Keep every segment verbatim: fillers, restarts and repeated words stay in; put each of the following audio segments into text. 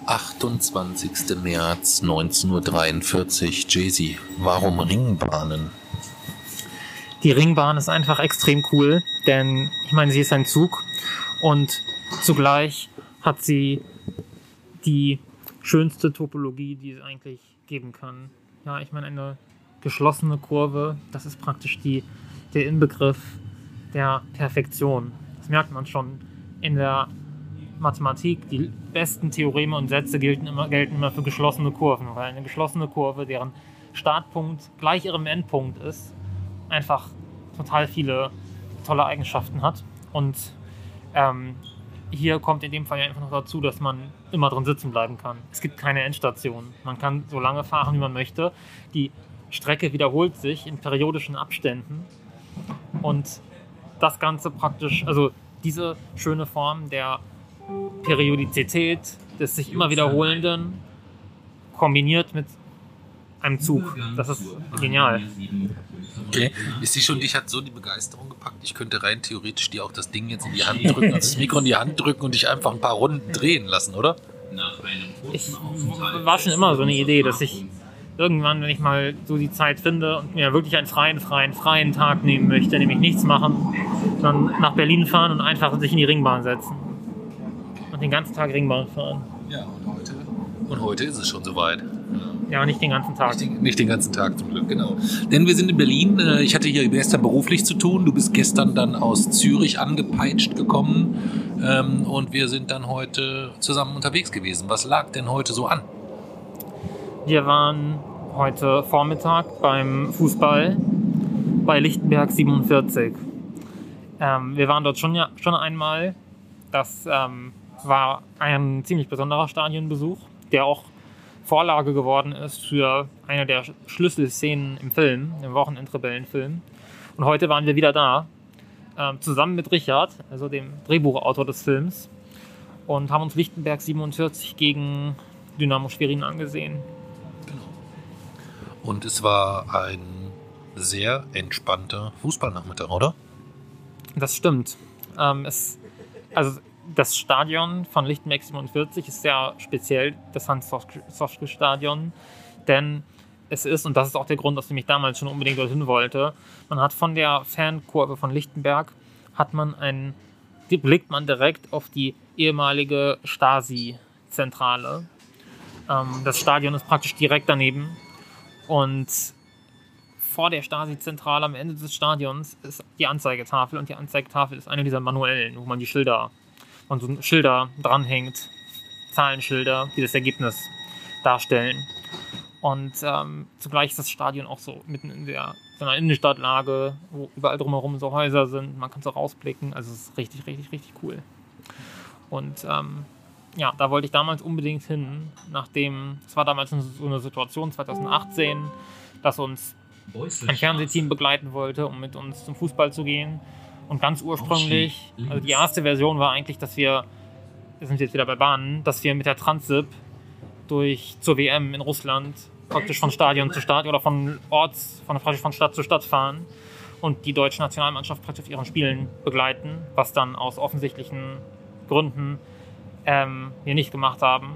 achtundzwanzigster März neunzehnhundertdreiundvierzig. Jay-Z, warum Ringbahnen? Die Ringbahn ist einfach extrem cool, denn ich meine, sie ist ein Zug und zugleich hat sie die schönste Topologie, die es eigentlich geben kann. Ja, ich meine, eine geschlossene Kurve, das ist praktisch die, der Inbegriff der Perfektion. Das merkt man schon in der Mathematik. Die besten Theoreme und Sätze gelten immer, gelten immer für geschlossene Kurven, weil eine geschlossene Kurve, deren Startpunkt gleich ihrem Endpunkt ist, einfach total viele tolle Eigenschaften hat. Und ähm, hier kommt in dem Fall ja einfach noch dazu, dass man immer drin sitzen bleiben kann. Es gibt keine Endstation. Man kann so lange fahren, wie man möchte. Die Strecke wiederholt sich in periodischen Abständen. Und das Ganze praktisch, also diese schöne Form der Periodizität, des sich immer wiederholenden, kombiniert mit einem Zug. Das ist genial. Okay, ist die schon, dich hat so die Begeisterung gepackt, ich könnte rein theoretisch dir auch das Ding jetzt in die Hand drücken, also das Mikro in die Hand drücken und dich einfach ein paar Runden drehen lassen, oder? Ich war schon immer so eine Idee, dass ich irgendwann, wenn ich mal so die Zeit finde und mir wirklich einen freien, freien, freien Tag nehmen möchte, nämlich nichts machen, sondern nach Berlin fahren und einfach sich in die Ringbahn setzen. Und den ganzen Tag Ringbahn fahren. Ja, und heute? Und heute ist es schon soweit. Ja, nicht den ganzen Tag. Nicht den, nicht den ganzen Tag zum Glück, genau. Denn wir sind in Berlin. Ich hatte hier gestern beruflich zu tun. Du bist gestern dann aus Zürich angepeitscht gekommen. Und wir sind dann heute zusammen unterwegs gewesen. Was lag denn heute so an? Wir waren heute Vormittag beim Fußball bei Lichtenberg siebenundvierzig. Ähm, wir waren dort schon, ja, schon einmal. Das ähm, war ein ziemlich besonderer Stadionbesuch, der auch Vorlage geworden ist für eine der Schlüsselszenen im Film, im Wochenendrebellenfilm. Und heute waren wir wieder da, äh, zusammen mit Richard, also dem Drehbuchautor des Films, und haben uns Lichtenberg siebenundvierzig gegen Dynamo Schwerin angesehen. Genau. Und es war ein sehr entspannter Fußballnachmittag, oder? Das stimmt. Ähm, es, also das Stadion von Lichtenberg siebenundvierzig ist sehr speziell, das Hans-Soschke-Stadion, denn es ist, und das ist auch der Grund, dass ich mich damals schon unbedingt dorthin wollte, man hat von der Fankurve von Lichtenberg, hat man einen, blickt man direkt auf die ehemalige Stasi-Zentrale. Ähm, das Stadion ist praktisch direkt daneben und vor der Stasi-Zentrale am Ende des Stadions ist die Anzeigetafel und die Anzeigetafel ist eine dieser manuellen, wo man die Schilder und so Schilder dranhängt, Zahlenschilder, die das Ergebnis darstellen. Und ähm, zugleich ist das Stadion auch so mitten in der so einer Innenstadtlage, wo überall drumherum so Häuser sind, man kann so rausblicken, also es ist richtig, richtig, richtig cool. Und ähm, ja, da wollte ich damals unbedingt hin, nachdem, es war damals so eine Situation zweitausendachtzehn, dass uns ein Fernsehteam begleiten wollte, um mit uns zum Fußball zu gehen. Und ganz ursprünglich, also die erste Version war eigentlich, dass wir, wir sind jetzt wieder bei Bahnen, dass wir mit der Transip durch zur W M in Russland praktisch von Stadion zu Stadion oder von Orts, von, von Stadt zu Stadt fahren und die deutsche Nationalmannschaft praktisch auf ihren Spielen begleiten, was dann aus offensichtlichen Gründen ähm, wir nicht gemacht haben.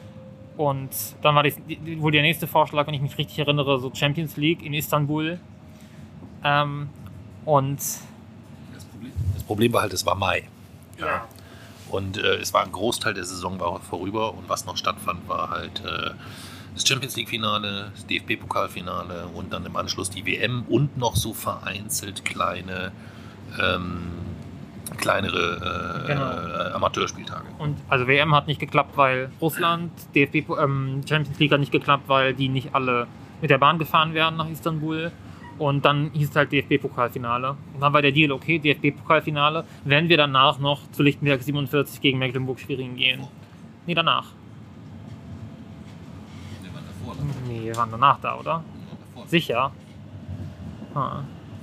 Und dann war die, wohl der nächste Vorschlag, wenn ich mich richtig erinnere, so Champions League in Istanbul. Ähm, und das Problem, das Problem war halt, es war Mai. Ja. ja. Und äh, es war ein Großteil der Saison war vorüber und was noch stattfand, war halt äh, das Champions League-Finale, das D F B-Pokalfinale und dann im Anschluss die W M und noch so vereinzelt kleine ähm, kleinere äh, genau. äh, Amateurspieltage. Und also W M hat nicht geklappt, weil Russland, D F B ähm, Champions League hat nicht geklappt, weil die nicht alle mit der Bahn gefahren werden nach Istanbul. Und dann hieß es halt D F B-Pokalfinale. Und dann war der Deal, okay, D F B-Pokalfinale, wenn wir danach noch zu Lichtenberg siebenundvierzig gegen Mecklenburg-Schwerin gehen. Nee, danach. Wir waren davor, oder? Nee, wir waren danach da, oder? Ja, sicher. Ah.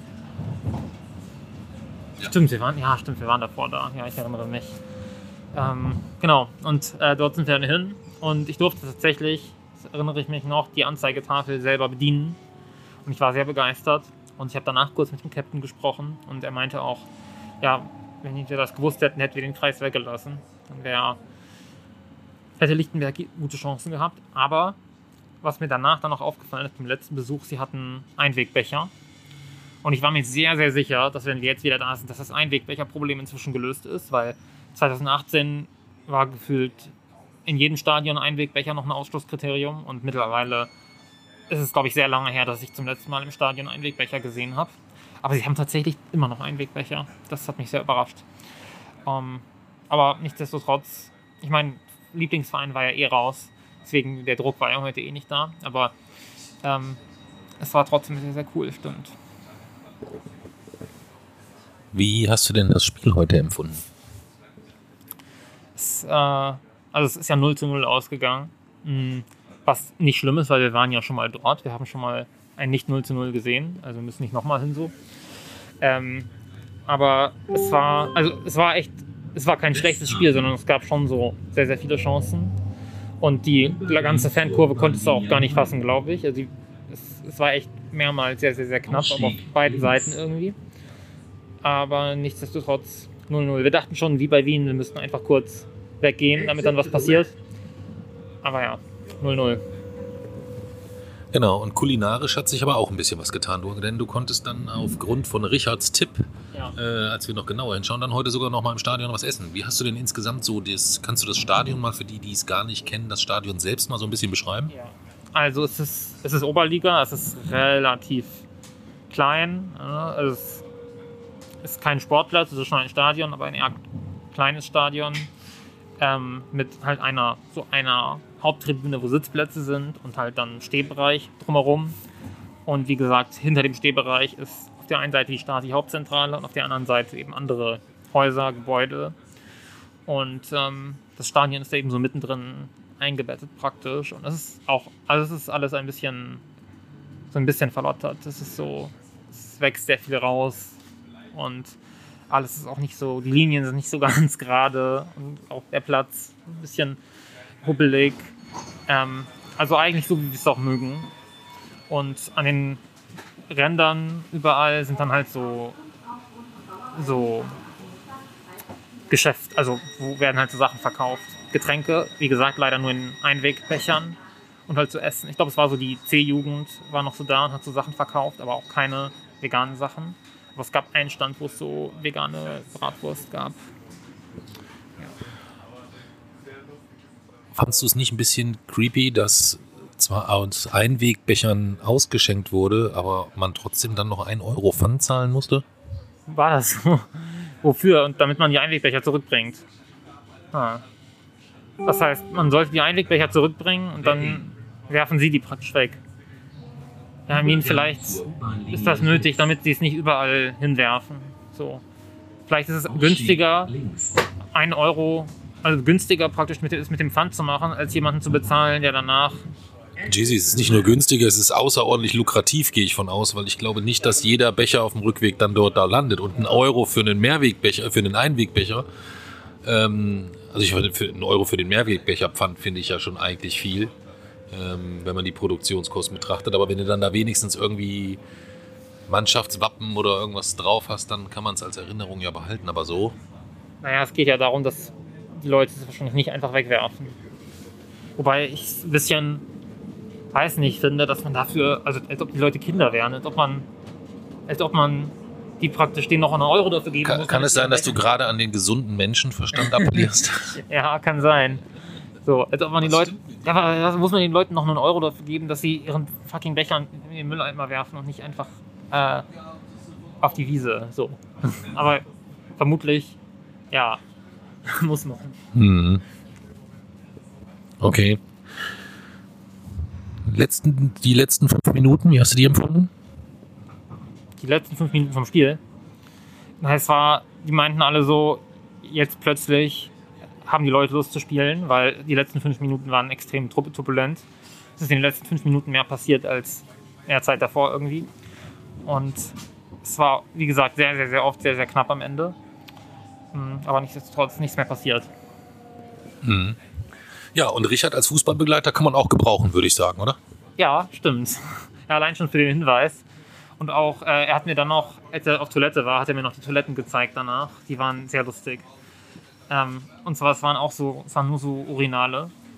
Ja. Stimmt, wir waren, ja, stimmt, wir waren davor da. Ja, ich erinnere mich. Ähm, genau, und äh, dort sind wir dann hin. Und ich durfte tatsächlich, das erinnere ich mich noch, die Anzeigetafel selber bedienen. Und ich war sehr begeistert. Und ich habe danach kurz mit dem Captain gesprochen. Und er meinte auch, ja, wenn wir das gewusst hätten, hätten wir den Kreis weggelassen. Dann wäre hätte Lichtenberg gute Chancen gehabt. Aber was mir danach dann noch aufgefallen ist, beim letzten Besuch, sie hatten Einwegbecher. Und ich war mir sehr, sehr sicher, dass wenn wir jetzt wieder da sind, dass das Einwegbecherproblem inzwischen gelöst ist, weil zwanzig achtzehn war gefühlt in jedem Stadion Einwegbecher noch ein Ausschlusskriterium und mittlerweile ist es, glaube ich, sehr lange her, dass ich zum letzten Mal im Stadion Einwegbecher gesehen habe. Aber sie haben tatsächlich immer noch Einwegbecher. Das hat mich sehr überrascht. Um, aber nichtsdestotrotz, ich meine, Lieblingsverein war ja eh raus, deswegen der Druck war ja heute eh nicht da, aber ähm, es war trotzdem sehr, sehr cool, stimmt. Wie hast du denn das Spiel heute empfunden? Es, äh, also es ist ja null zu null ausgegangen, was nicht schlimm ist, weil wir waren ja schon mal dort, wir haben schon mal ein nicht null zu null gesehen, also müssen nicht nochmal hin so. Ähm, aber es war, also es war echt, es war kein schlechtes Spiel, sondern es gab schon so sehr, sehr viele Chancen. Und die ganze Fankurve konntest du auch gar nicht fassen, glaube ich. Also die, es, es war echt mehrmals sehr, sehr, sehr knapp, aber auf beiden Seiten irgendwie. Aber nichtsdestotrotz null null. Wir dachten schon, wie bei Wien, wir müssten einfach kurz weggehen, damit dann was passiert. Aber ja, null null. Genau, und kulinarisch hat sich aber auch ein bisschen was getan, du, denn du konntest dann aufgrund von Richards Tipp, ja. äh, als wir noch genauer hinschauen, dann heute sogar noch mal im Stadion was essen. Wie hast du denn insgesamt so, das, kannst du das Stadion mal für die, die es gar nicht kennen, das Stadion selbst mal so ein bisschen beschreiben? Ja. Also es ist, es ist Oberliga, es ist relativ klein, also es ist kein Sportplatz, es ist schon ein Stadion, aber ein eher kleines Stadion ähm, mit halt einer, so einer Haupttribüne, wo Sitzplätze sind und halt dann Stehbereich drumherum. Und wie gesagt, hinter dem Stehbereich ist auf der einen Seite die Stasi-Hauptzentrale und auf der anderen Seite eben andere Häuser, Gebäude. Und ähm, das Stadion ist da eben so mittendrin eingebettet praktisch. Und es ist auch, also es ist alles ein bisschen, so ein bisschen verlottert. Es ist so, es wächst sehr viel raus und alles ist auch nicht so, die Linien sind nicht so ganz gerade und auch der Platz ein bisschen hubbelig. Ähm, also eigentlich so, wie wir es auch mögen. Und an den Rändern überall sind dann halt so, so Geschäft, also wo werden halt so Sachen verkauft. Getränke, wie gesagt, leider nur in Einwegbechern und halt zu essen. Ich glaube, es war so die C-Jugend, war noch so da und hat so Sachen verkauft, aber auch keine veganen Sachen. Aber es gab einen Stand, wo es so vegane Bratwurst gab. Fandst du es nicht ein bisschen creepy, dass zwar aus Einwegbechern ausgeschenkt wurde, aber man trotzdem dann noch einen Euro Pfand zahlen musste? War das so? Wofür? Und damit man die Einwegbecher zurückbringt. Ah. Das heißt, man sollte die Einwegbecher zurückbringen und dann werfen sie die praktisch weg. Ja, I mean, vielleicht ist das nötig, damit sie es nicht überall hinwerfen. So. Vielleicht ist es günstiger, ein Euro, also günstiger praktisch mit, ist mit dem Pfand zu machen, als jemanden zu bezahlen, der danach... Jay-Z, es ist nicht nur günstiger, es ist außerordentlich lukrativ, gehe ich von aus, weil ich glaube nicht, dass jeder Becher auf dem Rückweg dann dort da landet. Und ein Euro für einen Mehrwegbecher, für einen Einwegbecher, ähm, also ich finde, für einen Euro für den Mehrwegbecher Pfand finde ich ja schon eigentlich viel, ähm, wenn man die Produktionskosten betrachtet. Aber wenn du dann da wenigstens irgendwie Mannschaftswappen oder irgendwas drauf hast, dann kann man es als Erinnerung ja behalten. Aber so? Naja, es geht ja darum, dass die Leute es wahrscheinlich nicht einfach wegwerfen. Wobei ich es ein bisschen... weiß nicht, finde, dass man dafür, also als ob die Leute Kinder wären, als ob man, als ob man die praktisch denen noch einen Euro dafür geben kann, muss. Kann es sein, dass du gerade an den gesunden Menschenverstand appellierst? Ja, kann sein. So, als ob man die Leute, ja, muss man den Leuten noch einen Euro dafür geben, dass sie ihren fucking Becher in den Mülleimer werfen und nicht einfach äh, auf die Wiese, so. Aber vermutlich, ja, muss man. Hm. Okay. Letzten, die letzten fünf Minuten, wie hast du die empfunden? Die letzten fünf Minuten vom Spiel? Na, es war, die meinten alle so, jetzt plötzlich haben die Leute Lust zu spielen, weil die letzten fünf Minuten waren extrem turbulent. Es ist in den letzten fünf Minuten mehr passiert als in der Zeit davor irgendwie. Und es war, wie gesagt, sehr, sehr, sehr oft sehr, sehr knapp am Ende. Aber nichtsdestotrotz nichts mehr passiert. Mhm. Ja, und Richard als Fußballbegleiter kann man auch gebrauchen, würde ich sagen, oder? Ja, stimmt. Ja, allein schon für den Hinweis. Und auch, äh, er hat mir dann noch, als er auf Toilette war, hat er mir noch die Toiletten gezeigt danach. Die waren sehr lustig. Ähm, und zwar, es waren auch so, es waren nur so Urinale.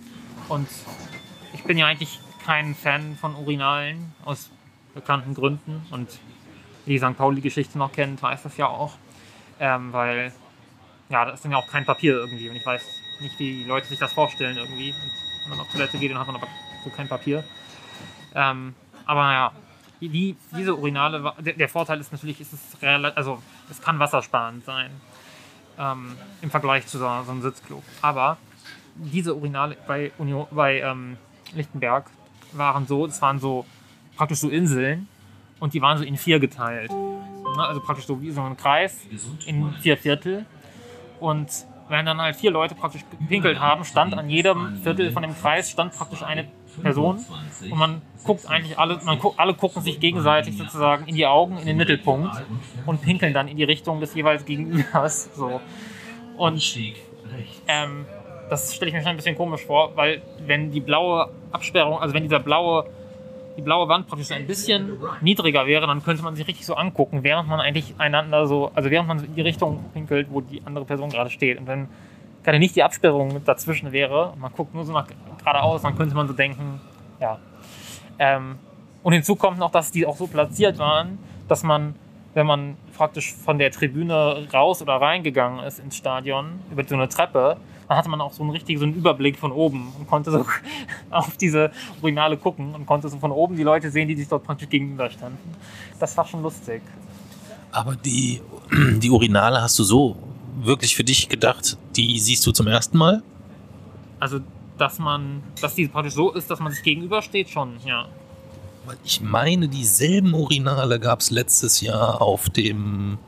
Und ich bin ja eigentlich kein Fan von Urinalen, aus bekannten Gründen. Und die Sankt Pauli-Geschichte noch kennt, weiß das ja auch. Ähm, weil, ja, das ist dann ja auch kein Papier irgendwie. Und ich weiß nicht, wie die Leute sich das vorstellen irgendwie. Und wenn man auf Toilette geht, dann hat man aber so kein Papier. Ähm, aber naja, die, diese Urinale, der, der Vorteil ist natürlich, ist es, relativ, also, es kann wassersparend sein. Ähm, Im Vergleich zu so, so einem Sitzklo. Aber diese Urinale bei, Union, bei ähm, Lichtenberg waren so, es waren so praktisch so Inseln und die waren so in vier geteilt. Also praktisch so wie so ein Kreis in vier Viertel. Und wenn dann halt vier Leute praktisch gepinkelt haben, stand an jedem Viertel von dem Kreis stand praktisch eine Person. Und man guckt eigentlich alle, man gu- alle gucken sich gegenseitig sozusagen in die Augen, in den Mittelpunkt und pinkeln dann in die Richtung des jeweils Gegenübers. So. Und ähm, das stelle ich mir schon ein bisschen komisch vor, weil wenn die blaue Absperrung, also wenn dieser blaue, die blaue Wand praktisch so ein bisschen niedriger wäre, dann könnte man sich richtig so angucken, während man eigentlich einander so, also während man in die Richtung pinkelt, wo die andere Person gerade steht. Und wenn gerade nicht die Absperrung dazwischen wäre und man guckt nur so nach geradeaus, dann könnte man so denken, ja. Ähm, und hinzu kommt noch, dass die auch so platziert waren, dass man, wenn man praktisch von der Tribüne raus oder reingegangen ist ins Stadion, über so eine Treppe, dann hatte man auch so einen richtigen so einen Überblick von oben und konnte so auf diese Urinale gucken und konnte so von oben die Leute sehen, die sich dort praktisch gegenüber standen. Das war schon lustig. Aber die, die Urinale hast du so wirklich für dich gedacht, die siehst du zum ersten Mal? Also, dass man, dass die praktisch so ist, dass man sich gegenübersteht, schon, ja. Weil ich meine, dieselben Urinale gab es letztes Jahr auf dem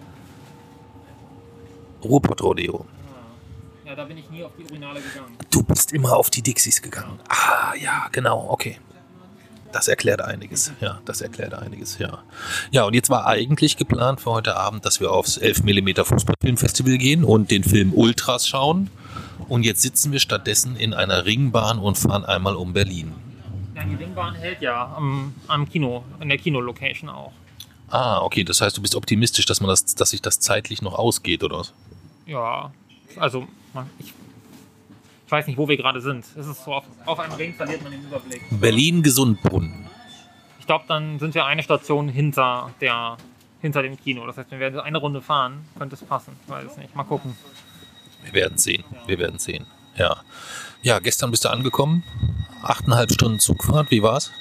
Ruhrpott-Rodeo. Ja, da bin ich nie auf die Urinale gegangen. Du bist immer auf die Dixies gegangen. Ah, ja, genau, okay. Das erklärt einiges, ja, das erklärt einiges, ja. Ja, und jetzt war eigentlich geplant für heute Abend, dass wir aufs elf Millimeter Fußballfilmfestival gehen und den Film Ultras schauen. Und jetzt sitzen wir stattdessen in einer Ringbahn und fahren einmal um Berlin. Ja, die Ringbahn hält ja am, am Kino, in der Kinolocation auch. Ah, okay, das heißt, du bist optimistisch, dass man das, dass sich das zeitlich noch ausgeht, oder was? Ja, also man, ich, ich weiß nicht, wo wir gerade sind. Es ist so, auf, auf einem Ring verliert man den Überblick. Berlin-Gesundbrunnen. Ich glaube, dann sind wir eine Station hinter, der, hinter dem Kino. Das heißt, wenn wir eine Runde fahren, könnte es passen. Ich weiß es nicht. Mal gucken. Wir werden sehen. Wir werden sehen. Ja. Ja, gestern bist du angekommen. Achteinhalb Stunden Zugfahrt. Wie war's?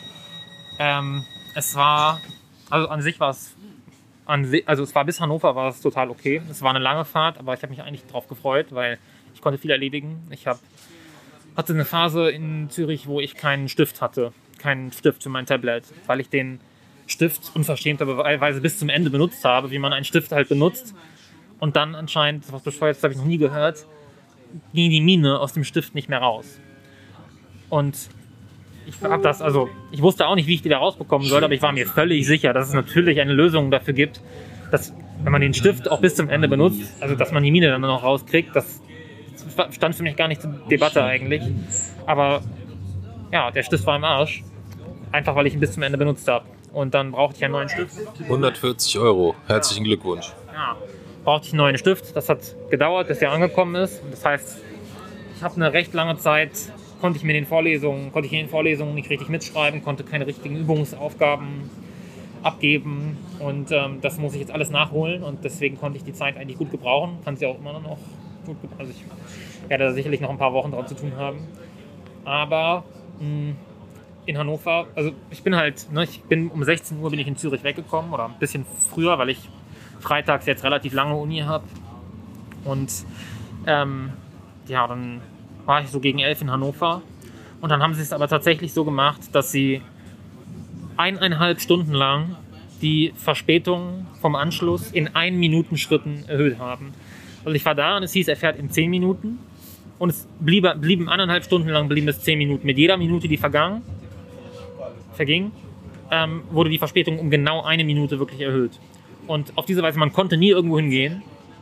Ähm, es war, also an sich war es, an si- also es war bis Hannover war es total okay. Es war eine lange Fahrt, aber ich habe mich eigentlich drauf gefreut, weil ich konnte viel erledigen. Ich hab, hatte eine Phase in Zürich, wo ich keinen Stift hatte. Keinen Stift für mein Tablet, weil ich den Stift unverschämterweise bis zum Ende benutzt habe, wie man einen Stift halt benutzt. Und dann anscheinend, was bescheuert, das habe ich noch nie gehört, ging die Mine aus dem Stift nicht mehr raus. Und ich habe das, also ich wusste auch nicht, wie ich die da rausbekommen soll, aber ich war mir völlig sicher, dass es natürlich eine Lösung dafür gibt, dass, wenn man den Stift auch bis zum Ende benutzt, also dass man die Mine dann noch rauskriegt. Das stand für mich gar nicht zur Debatte eigentlich. Aber ja, der Stift war im Arsch. Einfach, weil ich ihn bis zum Ende benutzt habe. Und dann brauchte ich einen neuen Stift. hundertvierzig Euro. Herzlichen Glückwunsch. Ja, brauchte ich einen neuen Stift. Das hat gedauert, bis der angekommen ist. Das heißt, ich habe eine recht lange Zeit, konnte ich mir in den Vorlesungen, konnte ich in den Vorlesungen nicht richtig mitschreiben, konnte keine richtigen Übungsaufgaben abgeben. Und ähm, das muss ich jetzt alles nachholen. Und deswegen konnte ich die Zeit eigentlich gut gebrauchen. Kann sie auch immer noch gut gebrauchen. Also ich werde da sicherlich noch ein paar Wochen dran zu tun haben. Aber mh, in Hannover, also ich bin halt, ne, ich bin um sechzehn Uhr bin ich in Zürich weggekommen oder ein bisschen früher, weil ich freitags jetzt relativ lange Uni habe. Und ähm, ja, dann war ich so gegen elf in Hannover. Und dann haben sie es aber tatsächlich so gemacht, dass sie eineinhalb Stunden lang die Verspätung vom Anschluss in ein Minuten Schritten erhöht haben. Also ich war da und es hieß, er fährt in zehn Minuten. Und es blieb, blieben eineinhalb Stunden lang blieben es zehn Minuten. Mit jeder Minute, die vergangen, verging, ähm, wurde die Verspätung um genau eine Minute wirklich erhöht. Und auf diese Weise, man konnte nie irgendwo hingehen.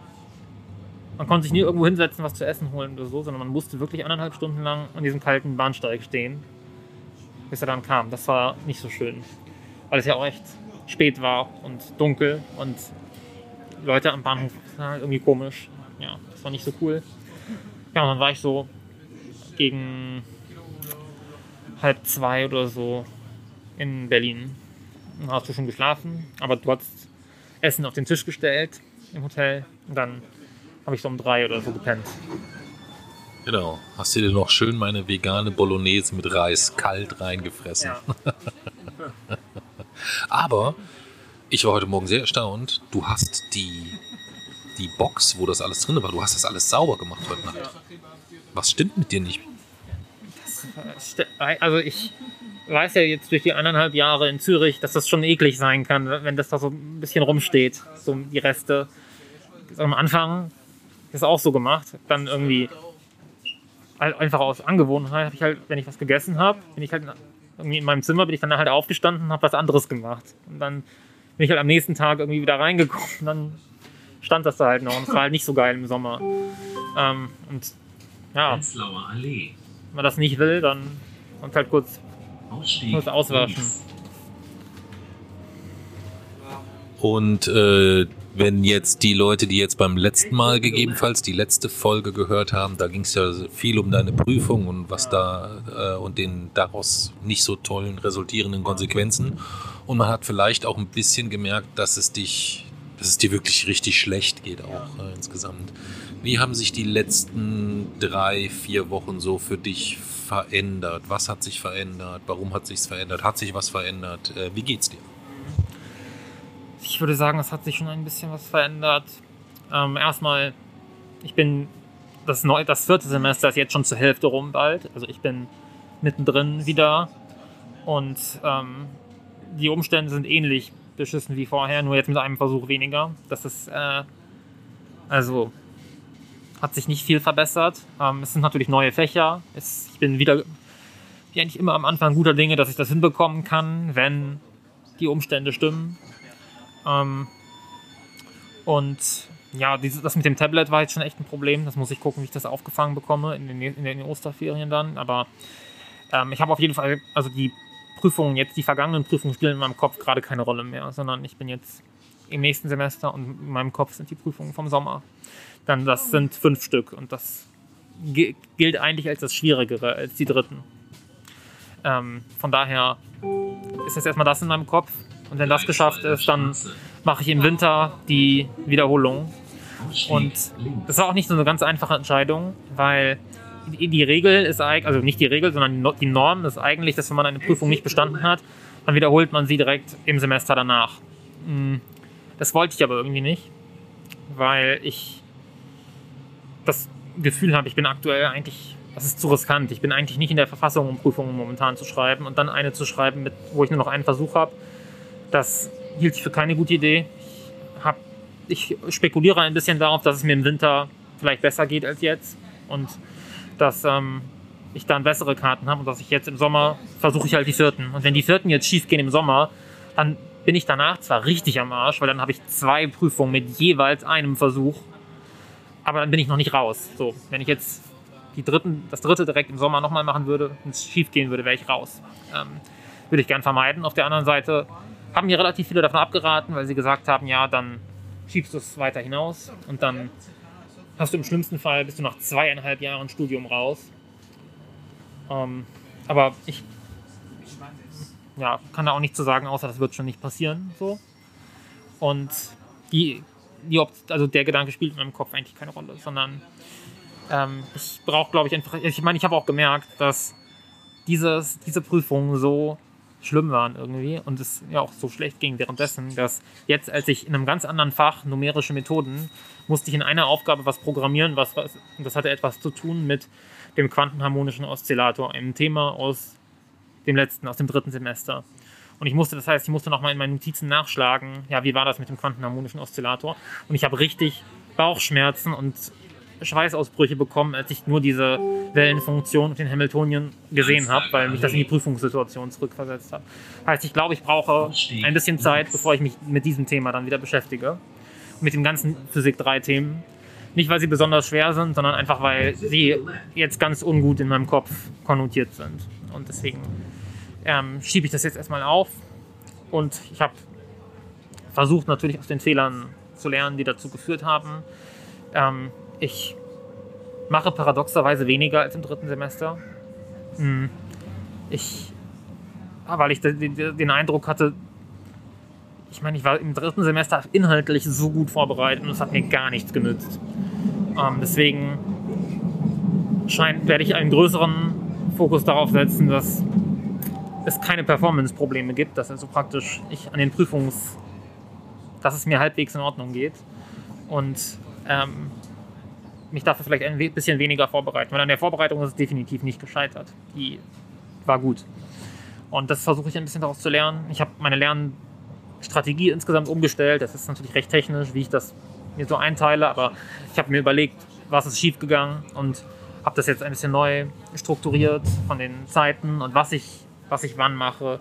Man konnte sich nie irgendwo hinsetzen, was zu essen holen oder so, sondern man musste wirklich eineinhalb Stunden lang an diesem kalten Bahnsteig stehen, bis er dann kam. Das war nicht so schön, weil es ja auch echt spät war und dunkel und Leute am Bahnhof, das war irgendwie komisch. Ja, das war nicht so cool. Ja, und dann war ich so gegen halb zwei oder so in Berlin. Dann hast du schon geschlafen, aber du hast Essen auf den Tisch gestellt im Hotel und dann habe ich so um drei oder so gepennt. Genau. Hast du dir noch schön meine vegane Bolognese mit Reis kalt reingefressen? Ja. Aber ich war heute Morgen sehr erstaunt. Du hast die, die Box, wo das alles drin war, du hast das alles sauber gemacht heute Nacht. Was stimmt mit dir nicht? Das, also ich weiß ja jetzt durch die eineinhalb Jahre in Zürich, dass das schon eklig sein kann, wenn das da so ein bisschen rumsteht. So die Reste. Am Anfang ist auch so gemacht. Dann irgendwie einfach aus Angewohnheit habe ich halt, wenn ich was gegessen habe, bin ich halt irgendwie in meinem Zimmer, bin ich dann halt aufgestanden und habe was anderes gemacht. Und dann bin ich halt am nächsten Tag irgendwie wieder reingekommen und dann stand das da halt noch und es war halt nicht so geil im Sommer. Ähm, und ja, wenn man das nicht will, dann und halt kurz, kurz auswaschen. Und äh, wenn jetzt die Leute, die jetzt beim letzten Mal gegebenenfalls die letzte Folge gehört haben, da ging es ja viel um deine Prüfung und was da äh, und den daraus nicht so tollen resultierenden Konsequenzen. Und man hat vielleicht auch ein bisschen gemerkt, dass es dich, dass es dir wirklich richtig schlecht geht auch äh, insgesamt. Wie haben sich die letzten drei, vier Wochen so für dich verändert? Was hat sich verändert? Warum hat sich's verändert? Hat sich was verändert? Äh, wie geht's dir? Ich würde sagen, es hat sich schon ein bisschen was verändert. Ähm, erstmal, ich bin das, neu, das vierte Semester ist jetzt schon zur Hälfte rum bald. Also ich bin mittendrin wieder und ähm, die Umstände sind ähnlich beschissen wie vorher, nur jetzt mit einem Versuch weniger. Das ist, äh, also hat sich nicht viel verbessert. Ähm, es sind natürlich neue Fächer. Es, ich bin wieder, wie eigentlich immer am Anfang guter Dinge, dass ich das hinbekommen kann, wenn die Umstände stimmen. Ähm, und ja, dieses, das mit dem Tablet war jetzt schon echt ein Problem. Das muss ich gucken, wie ich das aufgefangen bekomme in den, in den Osterferien dann. Aber ähm, ich habe auf jeden Fall, also die Prüfungen jetzt, die vergangenen Prüfungen spielen in meinem Kopf gerade keine Rolle mehr, sondern ich bin jetzt im nächsten Semester und in meinem Kopf sind die Prüfungen vom Sommer. Dann, das sind fünf Stück und das g- gilt eigentlich als das Schwierigere, als die dritten. Ähm, von daher ist jetzt erstmal das in meinem Kopf. Und wenn das geschafft ist, dann mache ich im Winter die Wiederholung. Und das war auch nicht so eine ganz einfache Entscheidung, weil die, die Regel ist eigentlich, also nicht die Regel, sondern die Norm ist eigentlich, dass wenn man eine Prüfung nicht bestanden hat, dann wiederholt man sie direkt im Semester danach. Das wollte ich aber irgendwie nicht, weil ich das Gefühl habe, ich bin aktuell eigentlich, das ist zu riskant. Ich bin eigentlich nicht in der Verfassung, um Prüfungen momentan zu schreiben und dann eine zu schreiben, mit, wo ich nur noch einen Versuch habe. Das hielt ich für keine gute Idee. Ich, hab, ich spekuliere ein bisschen darauf, dass es mir im Winter vielleicht besser geht als jetzt und dass ähm, ich dann bessere Karten habe und dass ich jetzt im Sommer versuche ich halt die vierten. Und wenn die vierten jetzt schief gehen im Sommer, dann bin ich danach zwar richtig am Arsch, weil dann habe ich zwei Prüfungen mit jeweils einem Versuch, aber dann bin ich noch nicht raus. So, wenn ich jetzt die dritten, das dritte direkt im Sommer nochmal machen würde und es schief gehen würde, wäre ich raus. Ähm, würde ich gern vermeiden. Auf der anderen Seite haben mir relativ viele davon abgeraten, weil sie gesagt haben, ja, dann schiebst du es weiter hinaus und dann hast du im schlimmsten Fall bist du nach zweieinhalb Jahren Studium raus. Ähm, aber ich ja, kann da auch nichts zu sagen, außer das wird schon nicht passieren. So. Und die, die Opt- also der Gedanke spielt in meinem Kopf eigentlich keine Rolle, sondern ähm, ich brauche, glaube ich, einfach, ich meine, ich habe auch gemerkt, dass dieses, diese Prüfungen so schlimm waren irgendwie und es ja auch so schlecht ging währenddessen, dass jetzt, als ich in einem ganz anderen Fach, numerische Methoden, musste ich in einer Aufgabe was programmieren, was, was und das hatte etwas zu tun mit dem quantenharmonischen Oszillator, einem Thema aus dem letzten, aus dem dritten Semester. Und ich musste, das heißt, ich musste nochmal in meinen Notizen nachschlagen, ja, wie war das mit dem quantenharmonischen Oszillator? Und ich habe richtig Bauchschmerzen und Schweißausbrüche bekommen, als ich nur diese Wellenfunktion und den Hamiltonian gesehen habe, weil mich das in die Prüfungssituation zurückversetzt hat. Heißt, ich glaube, ich brauche ein bisschen Zeit, bevor ich mich mit diesem Thema dann wieder beschäftige. Und mit den ganzen Physik drei Themen. Nicht, weil sie besonders schwer sind, sondern einfach, weil sie jetzt ganz ungut in meinem Kopf konnotiert sind. Und deswegen ähm, schiebe ich das jetzt erstmal auf. Und ich habe versucht, natürlich aus den Fehlern zu lernen, die dazu geführt haben. Ähm, ich mache paradoxerweise weniger als im dritten Semester. Ich ich, weil ich den, den Eindruck hatte, ich meine, ich war im dritten Semester inhaltlich so gut vorbereitet und es hat mir gar nichts genützt. Ähm, deswegen scheint, werde ich einen größeren Fokus darauf setzen, dass es keine Performance-Probleme gibt, dass also praktisch ich an den Prüfungs... dass es mir halbwegs in Ordnung geht und ähm, mich dafür vielleicht ein bisschen weniger vorbereiten. Weil an der Vorbereitung ist es definitiv nicht gescheitert. Die war gut. Und das versuche ich ein bisschen daraus zu lernen. Ich habe meine Lernstrategie insgesamt umgestellt. Das ist natürlich recht technisch, wie ich das mir so einteile, aber ich habe mir überlegt, was ist schiefgegangen und habe das jetzt ein bisschen neu strukturiert von den Zeiten und was ich, was ich wann mache.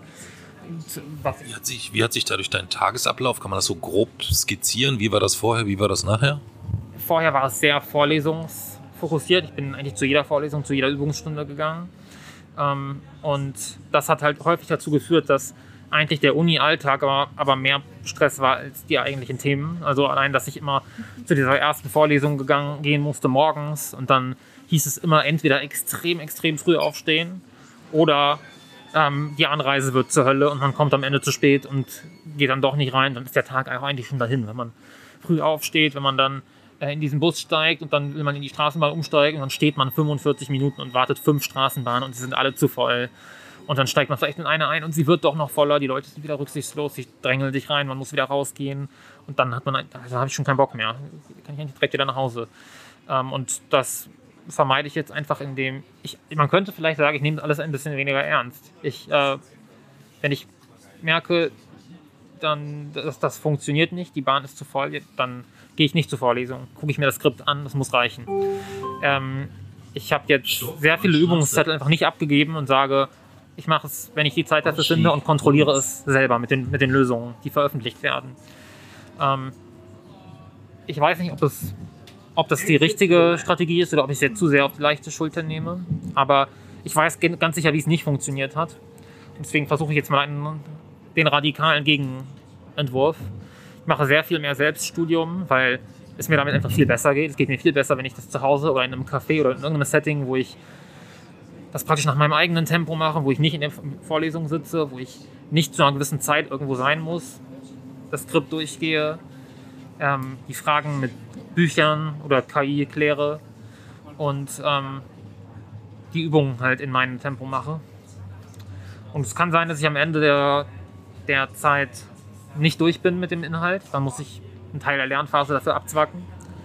Was wie, hat sich, wie hat sich dadurch dein Tagesablauf, kann man das so grob skizzieren? Wie war das vorher, wie war das nachher? Vorher war es sehr vorlesungsfokussiert. Ich bin eigentlich zu jeder Vorlesung, zu jeder Übungsstunde gegangen. Ähm, und das hat halt häufig dazu geführt, dass eigentlich der Uni-Alltag aber, aber mehr Stress war als die eigentlichen Themen. Also allein, dass ich immer zu dieser ersten Vorlesung gegangen, gehen musste morgens und dann hieß es immer entweder extrem, extrem früh aufstehen oder ähm, die Anreise wird zur Hölle und man kommt am Ende zu spät und geht dann doch nicht rein. Dann ist der Tag eigentlich schon dahin, wenn man früh aufsteht, wenn man dann äh, in diesen Bus steigt und dann will man in die Straßenbahn umsteigen und dann steht man fünfundvierzig Minuten und wartet fünf Straßenbahnen und sie sind alle zu voll. Und dann steigt man vielleicht in eine ein und sie wird doch noch voller, die Leute sind wieder rücksichtslos, sie drängeln sich rein, man muss wieder rausgehen und dann hat man, also habe ich schon keinen Bock mehr, kann ich eigentlich direkt wieder nach Hause. Ähm, und das vermeide ich jetzt einfach, indem ich, man könnte vielleicht sagen, ich nehme alles ein bisschen weniger ernst. Ich, äh, wenn ich merke, dann, dass das funktioniert nicht, die Bahn ist zu voll, dann gehe ich nicht zur Vorlesung, gucke ich mir das Skript an, das muss reichen. Ähm, ich habe jetzt sehr viele Übungszettel einfach nicht abgegeben und sage, ich mache es, wenn ich die Zeit dafür finde und kontrolliere es selber mit den, mit den Lösungen, die veröffentlicht werden. Ähm, ich weiß nicht, ob das, ob das die richtige Strategie ist oder ob ich es jetzt zu sehr auf die leichte Schulter nehme, aber ich weiß ganz sicher, wie es nicht funktioniert hat. Und deswegen versuche ich jetzt mal einen, den radikalen Gegenentwurf. Ich mache sehr viel mehr Selbststudium, weil es mir damit einfach viel besser geht. Es geht mir viel besser, wenn ich das zu Hause oder in einem Café oder in irgendeinem Setting, wo ich das praktisch nach meinem eigenen Tempo mache, wo ich nicht in der Vorlesung sitze, wo ich nicht zu einer gewissen Zeit irgendwo sein muss, das Skript durchgehe, ähm, die Fragen mit Büchern oder K I kläre und ähm, die Übungen halt in meinem Tempo mache. Und es kann sein, dass ich am Ende der, der Zeit nicht durch bin mit dem Inhalt, dann muss ich einen Teil der Lernphase dafür abzwacken.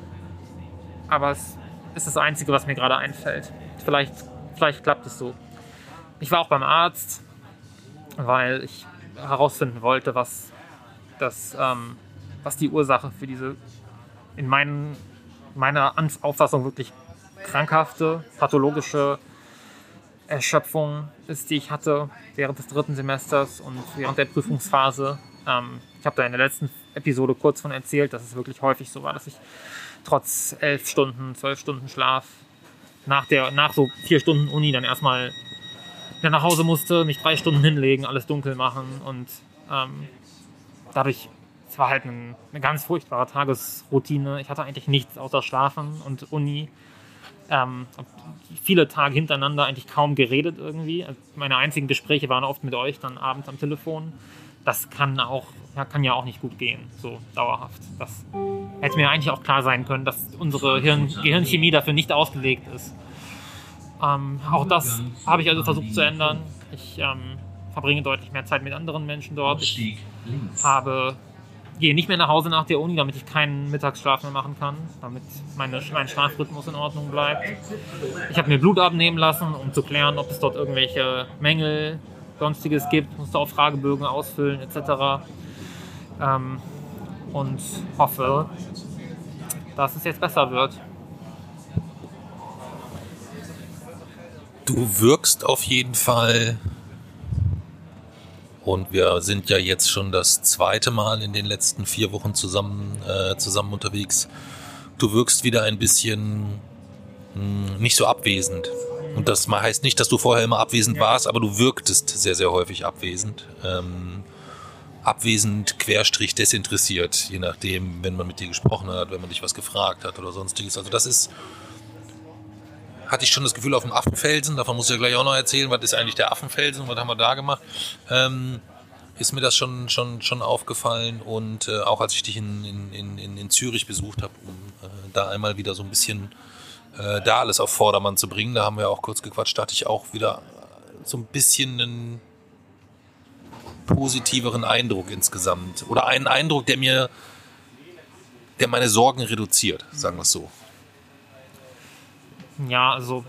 Aber es ist das Einzige, was mir gerade einfällt. Vielleicht Vielleicht klappt es so. Ich war auch beim Arzt, weil ich herausfinden wollte, was, das, ähm, was die Ursache für diese in meinen, meiner Auffassung wirklich krankhafte, pathologische Erschöpfung ist, die ich hatte während des dritten Semesters und während der Prüfungsphase. Ähm, ich habe da in der letzten Episode kurz von erzählt, dass es wirklich häufig so war, dass ich trotz elf Stunden, zwölf Stunden Schlaf Nach, der, nach so vier Stunden Uni dann erstmal wieder nach Hause musste, mich drei Stunden hinlegen, alles dunkel machen und ähm, dadurch, es war halt ein, eine ganz furchtbare Tagesroutine. Ich hatte eigentlich nichts außer Schlafen und Uni. Ähm, viele Tage hintereinander eigentlich kaum geredet irgendwie. Also meine einzigen Gespräche waren oft mit euch, dann abends am Telefon. Das kann auch, ja, kann ja auch nicht gut gehen, so dauerhaft. Das hätte mir eigentlich auch klar sein können, dass unsere Hirn, Gehirnchemie dafür nicht ausgelegt ist. Ähm, auch das habe ich also versucht zu ändern. Ich ähm, verbringe deutlich mehr Zeit mit anderen Menschen dort. Ich habe, gehe nicht mehr nach Hause nach der Uni, damit ich keinen Mittagsschlaf mehr machen kann, damit meine, mein Schlafrhythmus in Ordnung bleibt. Ich habe mir Blut abnehmen lassen, um zu klären, ob es dort irgendwelche Mängel, Sonstiges gibt. Ich musste auch Fragebögen ausfüllen et cetera. Ähm, und hoffe, dass es jetzt besser wird. Du wirkst auf jeden Fall, und wir sind ja jetzt schon das zweite Mal in den letzten vier Wochen zusammen, äh, zusammen unterwegs, du wirkst wieder ein bisschen mh, nicht so abwesend. Und das heißt nicht, dass du vorher immer abwesend warst, aber du wirktest sehr, sehr häufig abwesend. Ähm, abwesend, Querstrich, desinteressiert, je nachdem, wenn man mit dir gesprochen hat, wenn man dich was gefragt hat oder sonstiges. Also das ist, hatte ich schon das Gefühl auf dem Affenfelsen, davon muss ich ja gleich auch noch erzählen, was ist eigentlich der Affenfelsen, was haben wir da gemacht, ähm, ist mir das schon, schon, schon aufgefallen und äh, auch als ich dich in, in, in, in Zürich besucht habe, um äh, da einmal wieder so ein bisschen äh, da alles auf Vordermann zu bringen, da haben wir auch kurz gequatscht, da hatte ich auch wieder so ein bisschen einen positiveren Eindruck insgesamt oder einen Eindruck, der mir, der meine Sorgen reduziert, sagen wir es so. Ja, also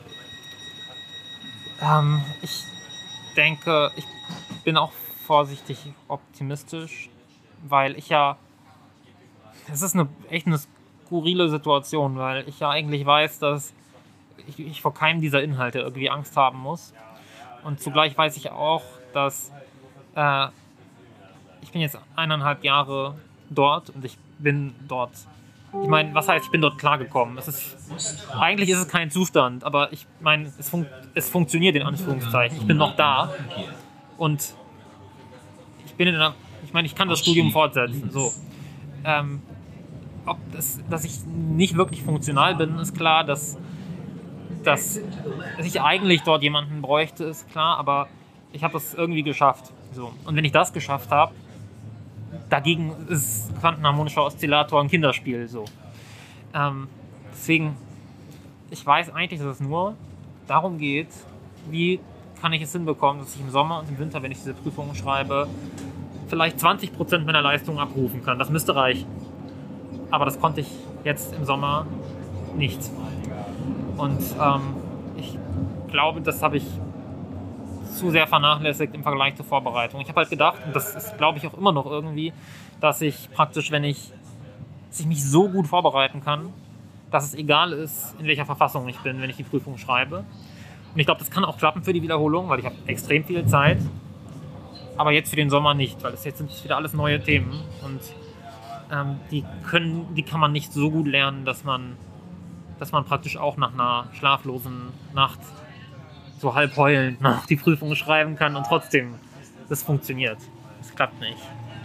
ähm, ich denke, ich bin auch vorsichtig optimistisch, weil ich ja, es ist eine echt eine skurrile Situation, weil ich ja eigentlich weiß, dass ich, ich vor keinem dieser Inhalte irgendwie Angst haben muss. Und zugleich weiß ich auch, dass äh, ich bin jetzt eineinhalb Jahre dort und ich bin dort. Ich meine, was heißt, ich bin dort klargekommen? Es ist, eigentlich ist es kein Zustand, aber ich meine, es, fun- es funktioniert in Anführungszeichen. Ich bin noch da und ich bin in einer, ich meine, ich kann das Studium fortsetzen. So. Ähm, ob das, dass ich nicht wirklich funktional bin, ist klar. Dass, dass, dass ich eigentlich dort jemanden bräuchte, ist klar, aber ich habe das irgendwie geschafft. So. Und wenn ich das geschafft habe, dagegen ist quantenharmonischer Oszillator ein Kinderspiel. So. Ähm, deswegen, ich weiß eigentlich, dass es nur darum geht, wie kann ich es hinbekommen, dass ich im Sommer und im Winter, wenn ich diese Prüfungen schreibe, vielleicht zwanzig Prozent meiner Leistung abrufen kann. Das müsste reichen. Aber das konnte ich jetzt im Sommer nicht. Und ähm, ich glaube, das habe ich zu sehr vernachlässigt im Vergleich zur Vorbereitung. Ich habe halt gedacht, und das ist, glaube ich, auch immer noch irgendwie, dass ich praktisch, wenn ich, dass ich mich so gut vorbereiten kann, dass es egal ist, in welcher Verfassung ich bin, wenn ich die Prüfung schreibe. Und ich glaube, das kann auch klappen für die Wiederholung, weil ich habe extrem viel Zeit. Aber jetzt für den Sommer nicht, weil das jetzt sind wieder alles neue Themen und ähm, die können, die kann man nicht so gut lernen, dass man, dass man praktisch auch nach einer schlaflosen Nacht so halb heulend noch die Prüfung schreiben kann und trotzdem, das funktioniert. Das klappt nicht.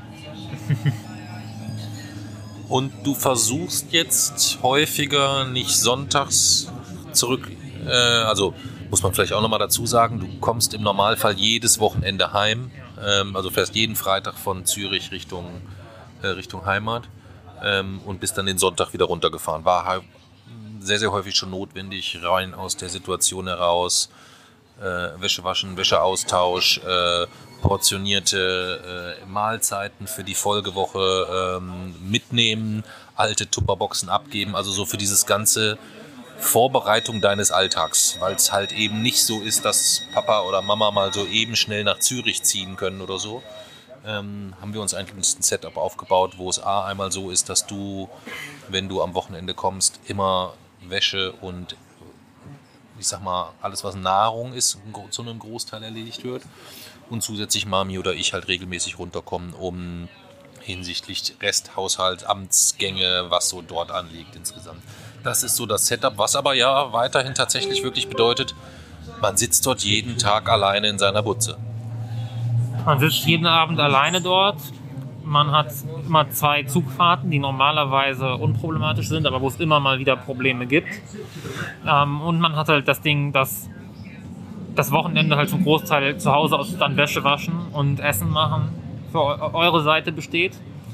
Und du versuchst jetzt häufiger nicht sonntags zurück, äh, also muss man vielleicht auch nochmal dazu sagen, du kommst im Normalfall jedes Wochenende heim, ähm, also fährst jeden Freitag von Zürich Richtung, äh, Richtung Heimat ähm, und bist dann den Sonntag wieder runtergefahren. War sehr, sehr häufig schon notwendig, rein aus der Situation heraus, Äh, Wäsche waschen, Wäscheaustausch, äh, portionierte äh, Mahlzeiten für die Folgewoche ähm, mitnehmen, alte Tupperboxen abgeben, also so für dieses ganze Vorbereitung deines Alltags, weil es halt eben nicht so ist, dass Papa oder Mama mal so eben schnell nach Zürich ziehen können oder so. Ähm, haben wir uns eigentlich ein Setup aufgebaut, wo es A einmal so ist, dass du, wenn du am Wochenende kommst, immer Wäsche und ich sag mal, alles was Nahrung ist, zu einem Großteil erledigt wird und zusätzlich Mami oder ich halt regelmäßig runterkommen, um hinsichtlich Resthaushalt, Amtsgänge, was so dort anliegt insgesamt. Das ist so das Setup, was aber ja weiterhin tatsächlich wirklich bedeutet, man sitzt dort jeden Tag alleine in seiner Butze. Man sitzt jeden Abend alleine dort. Man hat immer zwei Zugfahrten, die normalerweise unproblematisch sind, aber wo es immer mal wieder Probleme gibt. Ähm, und man hat halt das Ding, dass das Wochenende halt zum Großteil zu Hause aus dann Wäsche waschen und Essen machen für eu- eure Seite besteht.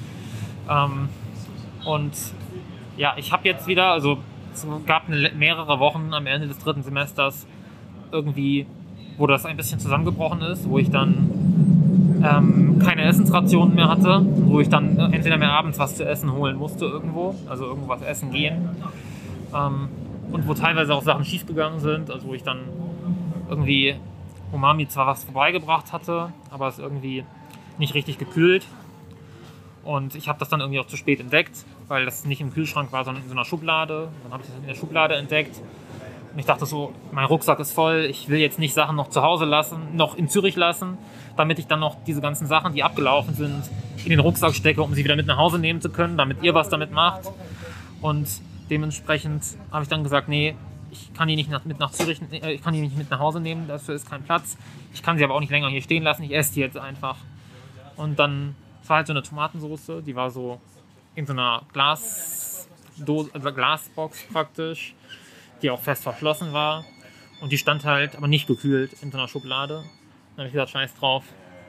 Ähm, und ja, ich habe jetzt wieder, also es gab eine, mehrere Wochen am Ende des dritten Semesters irgendwie, wo das ein bisschen zusammengebrochen ist, wo ich dann Ähm, keine Essensrationen mehr hatte, wo ich dann entweder mehr abends was zu essen holen musste irgendwo, also irgendwo was essen gehen. Ähm, und wo teilweise auch Sachen schiefgegangen sind, also wo ich dann irgendwie, wo Mami zwar was vorbeigebracht hatte, aber es irgendwie nicht richtig gekühlt. Und ich habe das dann irgendwie auch zu spät entdeckt, weil das nicht im Kühlschrank war, sondern in so einer Schublade. Dann habe ich das in der Schublade entdeckt. Und ich dachte so, mein Rucksack ist voll, ich will jetzt nicht Sachen noch zu Hause lassen, noch in Zürich lassen, damit ich dann noch diese ganzen Sachen, die abgelaufen sind, in den Rucksack stecke, um sie wieder mit nach Hause nehmen zu können, damit ihr was damit macht. Und dementsprechend habe ich dann gesagt, nee, ich kann die nicht nach, mit nach Zürich, äh, ich kann die nicht mit nach Hause nehmen, dafür ist kein Platz. Ich kann sie aber auch nicht länger hier stehen lassen, ich esse die jetzt einfach. Und dann, es war halt so eine Tomatensauce, die war so in so einer Glasdose, also Glasbox praktisch. die auch fest verschlossen war. Und die stand halt, aber nicht gekühlt, in so einer Schublade. Dann habe ich gesagt, scheiß drauf.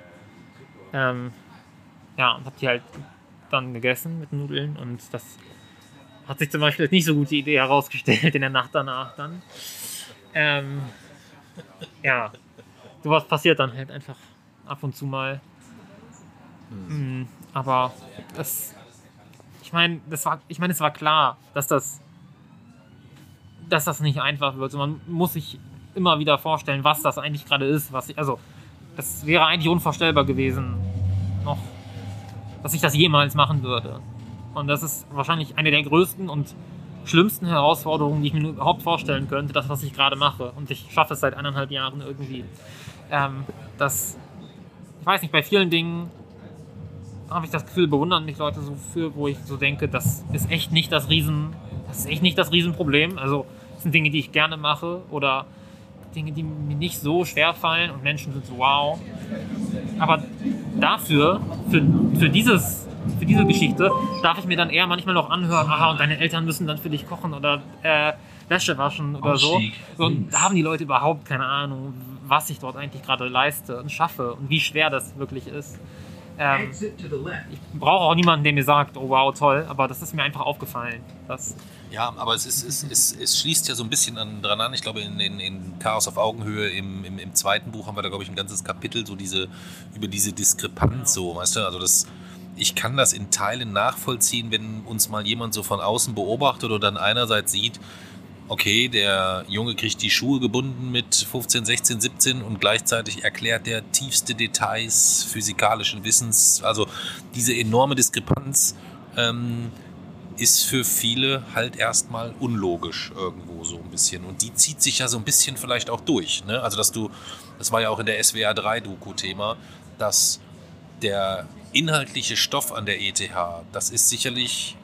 Ähm, ja, und habe die halt dann gegessen mit Nudeln. Und das hat sich zum Beispiel als nicht so gute Idee herausgestellt in der Nacht danach dann. Ähm, ja, sowas passiert dann halt einfach ab und zu mal. Mhm. Aber das, ich meine, das war, ich meine, es war klar, dass das, dass das nicht einfach wird. Man muss sich immer wieder vorstellen, was das eigentlich gerade ist. Was ich, also, das wäre eigentlich unvorstellbar gewesen, noch, dass ich das jemals machen würde. Und das ist wahrscheinlich eine der größten und schlimmsten Herausforderungen, die ich mir überhaupt vorstellen könnte, das, was ich gerade mache. Und ich schaffe es seit eineinhalb Jahren irgendwie. Ähm, das, ich weiß nicht, bei vielen Dingen habe ich das Gefühl, bewundern mich Leute so für, wo ich so denke, das ist echt nicht das Riesen, das ist echt nicht das Riesenproblem. Also das sind Dinge, die ich gerne mache oder Dinge, die mir nicht so schwer fallen und Menschen sind so wow. Aber dafür, für, für dieses, für diese Geschichte, darf ich mir dann eher manchmal noch anhören, aha, und deine Eltern müssen dann für dich kochen oder äh, Wäsche waschen oder so. Und da haben die Leute überhaupt keine Ahnung, was ich dort eigentlich gerade leiste und schaffe und wie schwer das wirklich ist. Ähm, ich brauche auch niemanden, der mir sagt, oh wow, toll, aber das ist mir einfach aufgefallen. Dass ja, aber es, ist, es, es, es schließt ja so ein bisschen an, dran an. Ich glaube, in, in, in Chaos auf Augenhöhe im, im, im zweiten Buch haben wir da, glaube ich, ein ganzes Kapitel so diese, über diese Diskrepanz, so, weißt du, also das, ich kann das in Teilen nachvollziehen, wenn uns mal jemand so von außen beobachtet oder dann einerseits sieht, okay, der Junge kriegt die Schuhe gebunden mit fünfzehn, sechzehn, siebzehn und gleichzeitig erklärt der tiefste Details physikalischen Wissens. Also diese enorme Diskrepanz ähm, ist für viele halt erstmal unlogisch irgendwo so ein bisschen. Und die zieht sich ja so ein bisschen vielleicht auch durch. Ne? Also dass du, das war ja auch in der S W R drei Doku Thema, dass der inhaltliche Stoff an der E T H, das ist sicherlich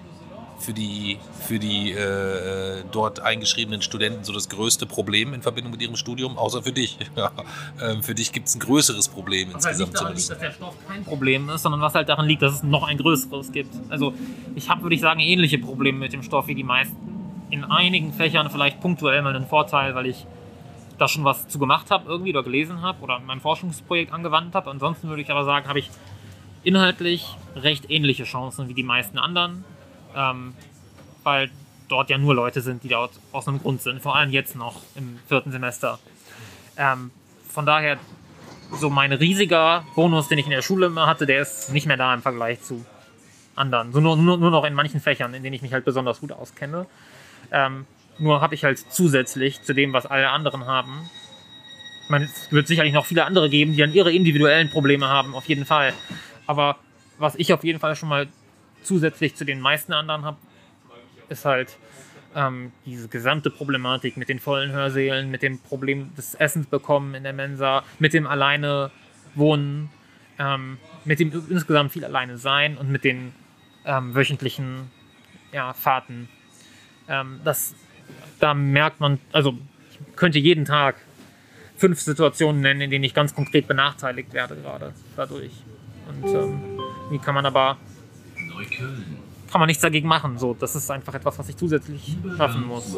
für die, für die äh, dort eingeschriebenen Studenten so das größte Problem in Verbindung mit ihrem Studium, außer für dich. Ja, ähm, für dich gibt es ein größeres Problem was insgesamt. Was halt nicht daran liegt, dass der Stoff kein Problem ist, sondern was halt daran liegt, dass es noch ein größeres gibt. Also ich habe, würde ich sagen, ähnliche Probleme mit dem Stoff wie die meisten. In einigen Fächern vielleicht punktuell mal einen Vorteil, weil ich da schon was zu gemacht habe irgendwie oder gelesen habe oder in meinem Forschungsprojekt angewandt habe. Ansonsten würde ich aber sagen, habe ich inhaltlich recht ähnliche Chancen wie die meisten anderen. Ähm, weil dort ja nur Leute sind, die dort aus einem Grund sind, vor allem jetzt noch im vierten Semester. Ähm, von daher, so mein riesiger Bonus, den ich in der Schule immer hatte, der ist nicht mehr da im Vergleich zu anderen. So nur, nur, nur noch in manchen Fächern, in denen ich mich halt besonders gut auskenne. Ähm, nur habe ich halt zusätzlich zu dem, was alle anderen haben, ich meine, es wird sicherlich noch viele andere geben, die dann ihre individuellen Probleme haben, auf jeden Fall. Aber was ich auf jeden Fall schon mal zusätzlich zu den meisten anderen habe, ist halt ähm, diese gesamte Problematik mit den vollen Hörsälen, mit dem Problem des Essens bekommen in der Mensa, mit dem alleine Wohnen, ähm, mit dem insgesamt viel alleine sein und mit den ähm, wöchentlichen ja, Fahrten. Ähm, das, da merkt man, also ich könnte jeden Tag fünf Situationen nennen, in denen ich ganz konkret benachteiligt werde gerade dadurch. Und ähm, wie kann man aber Neukölln. kann man nichts dagegen machen. So, das ist einfach etwas, was ich zusätzlich schaffen muss.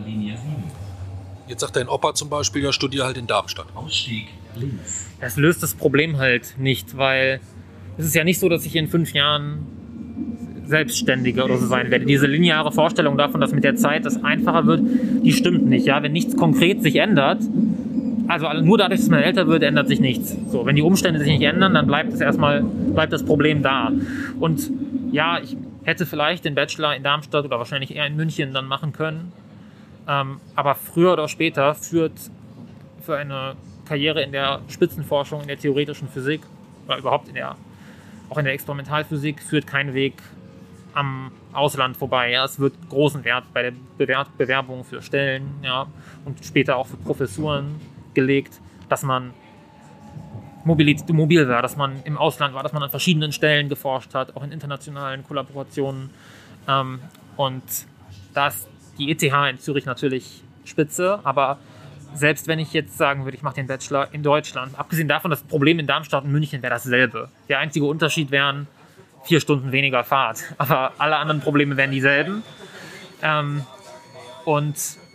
Jetzt sagt dein Opa zum Beispiel, ja, studier halt in Darmstadt. Ausstieg links. Das löst das Problem halt nicht, weil es ist ja nicht so, dass ich in fünf Jahren Selbstständiger oder so sein werde. Diese lineare Vorstellung davon, dass mit der Zeit das einfacher wird, die stimmt nicht. Ja? Wenn nichts konkret sich ändert, also nur dadurch, dass man älter wird, ändert sich nichts. So, wenn die Umstände sich nicht ändern, dann bleibt es erstmal, bleibt das Problem da. Und ja, ich hätte vielleicht den Bachelor in Darmstadt oder wahrscheinlich eher in München dann machen können. Ähm, aber früher oder später führt für eine Karriere in der Spitzenforschung, in der theoretischen Physik oder überhaupt in der, auch in der Experimentalphysik, führt kein Weg am Ausland vorbei. Ja. Es wird großen Wert bei der Bewer- Bewerbung für Stellen, ja, und später auch für Professuren gelegt, dass man mobil, mobil war, dass man im Ausland war, dass man an verschiedenen Stellen geforscht hat, auch in internationalen Kollaborationen. Ähm, und da ist die E T H in Zürich natürlich spitze, aber selbst wenn ich jetzt sagen würde, ich mache den Bachelor in Deutschland, abgesehen davon, das Problem in Darmstadt und München wäre dasselbe. Der einzige Unterschied wären vier Stunden weniger Fahrt, aber alle anderen Probleme wären dieselben. Ähm, und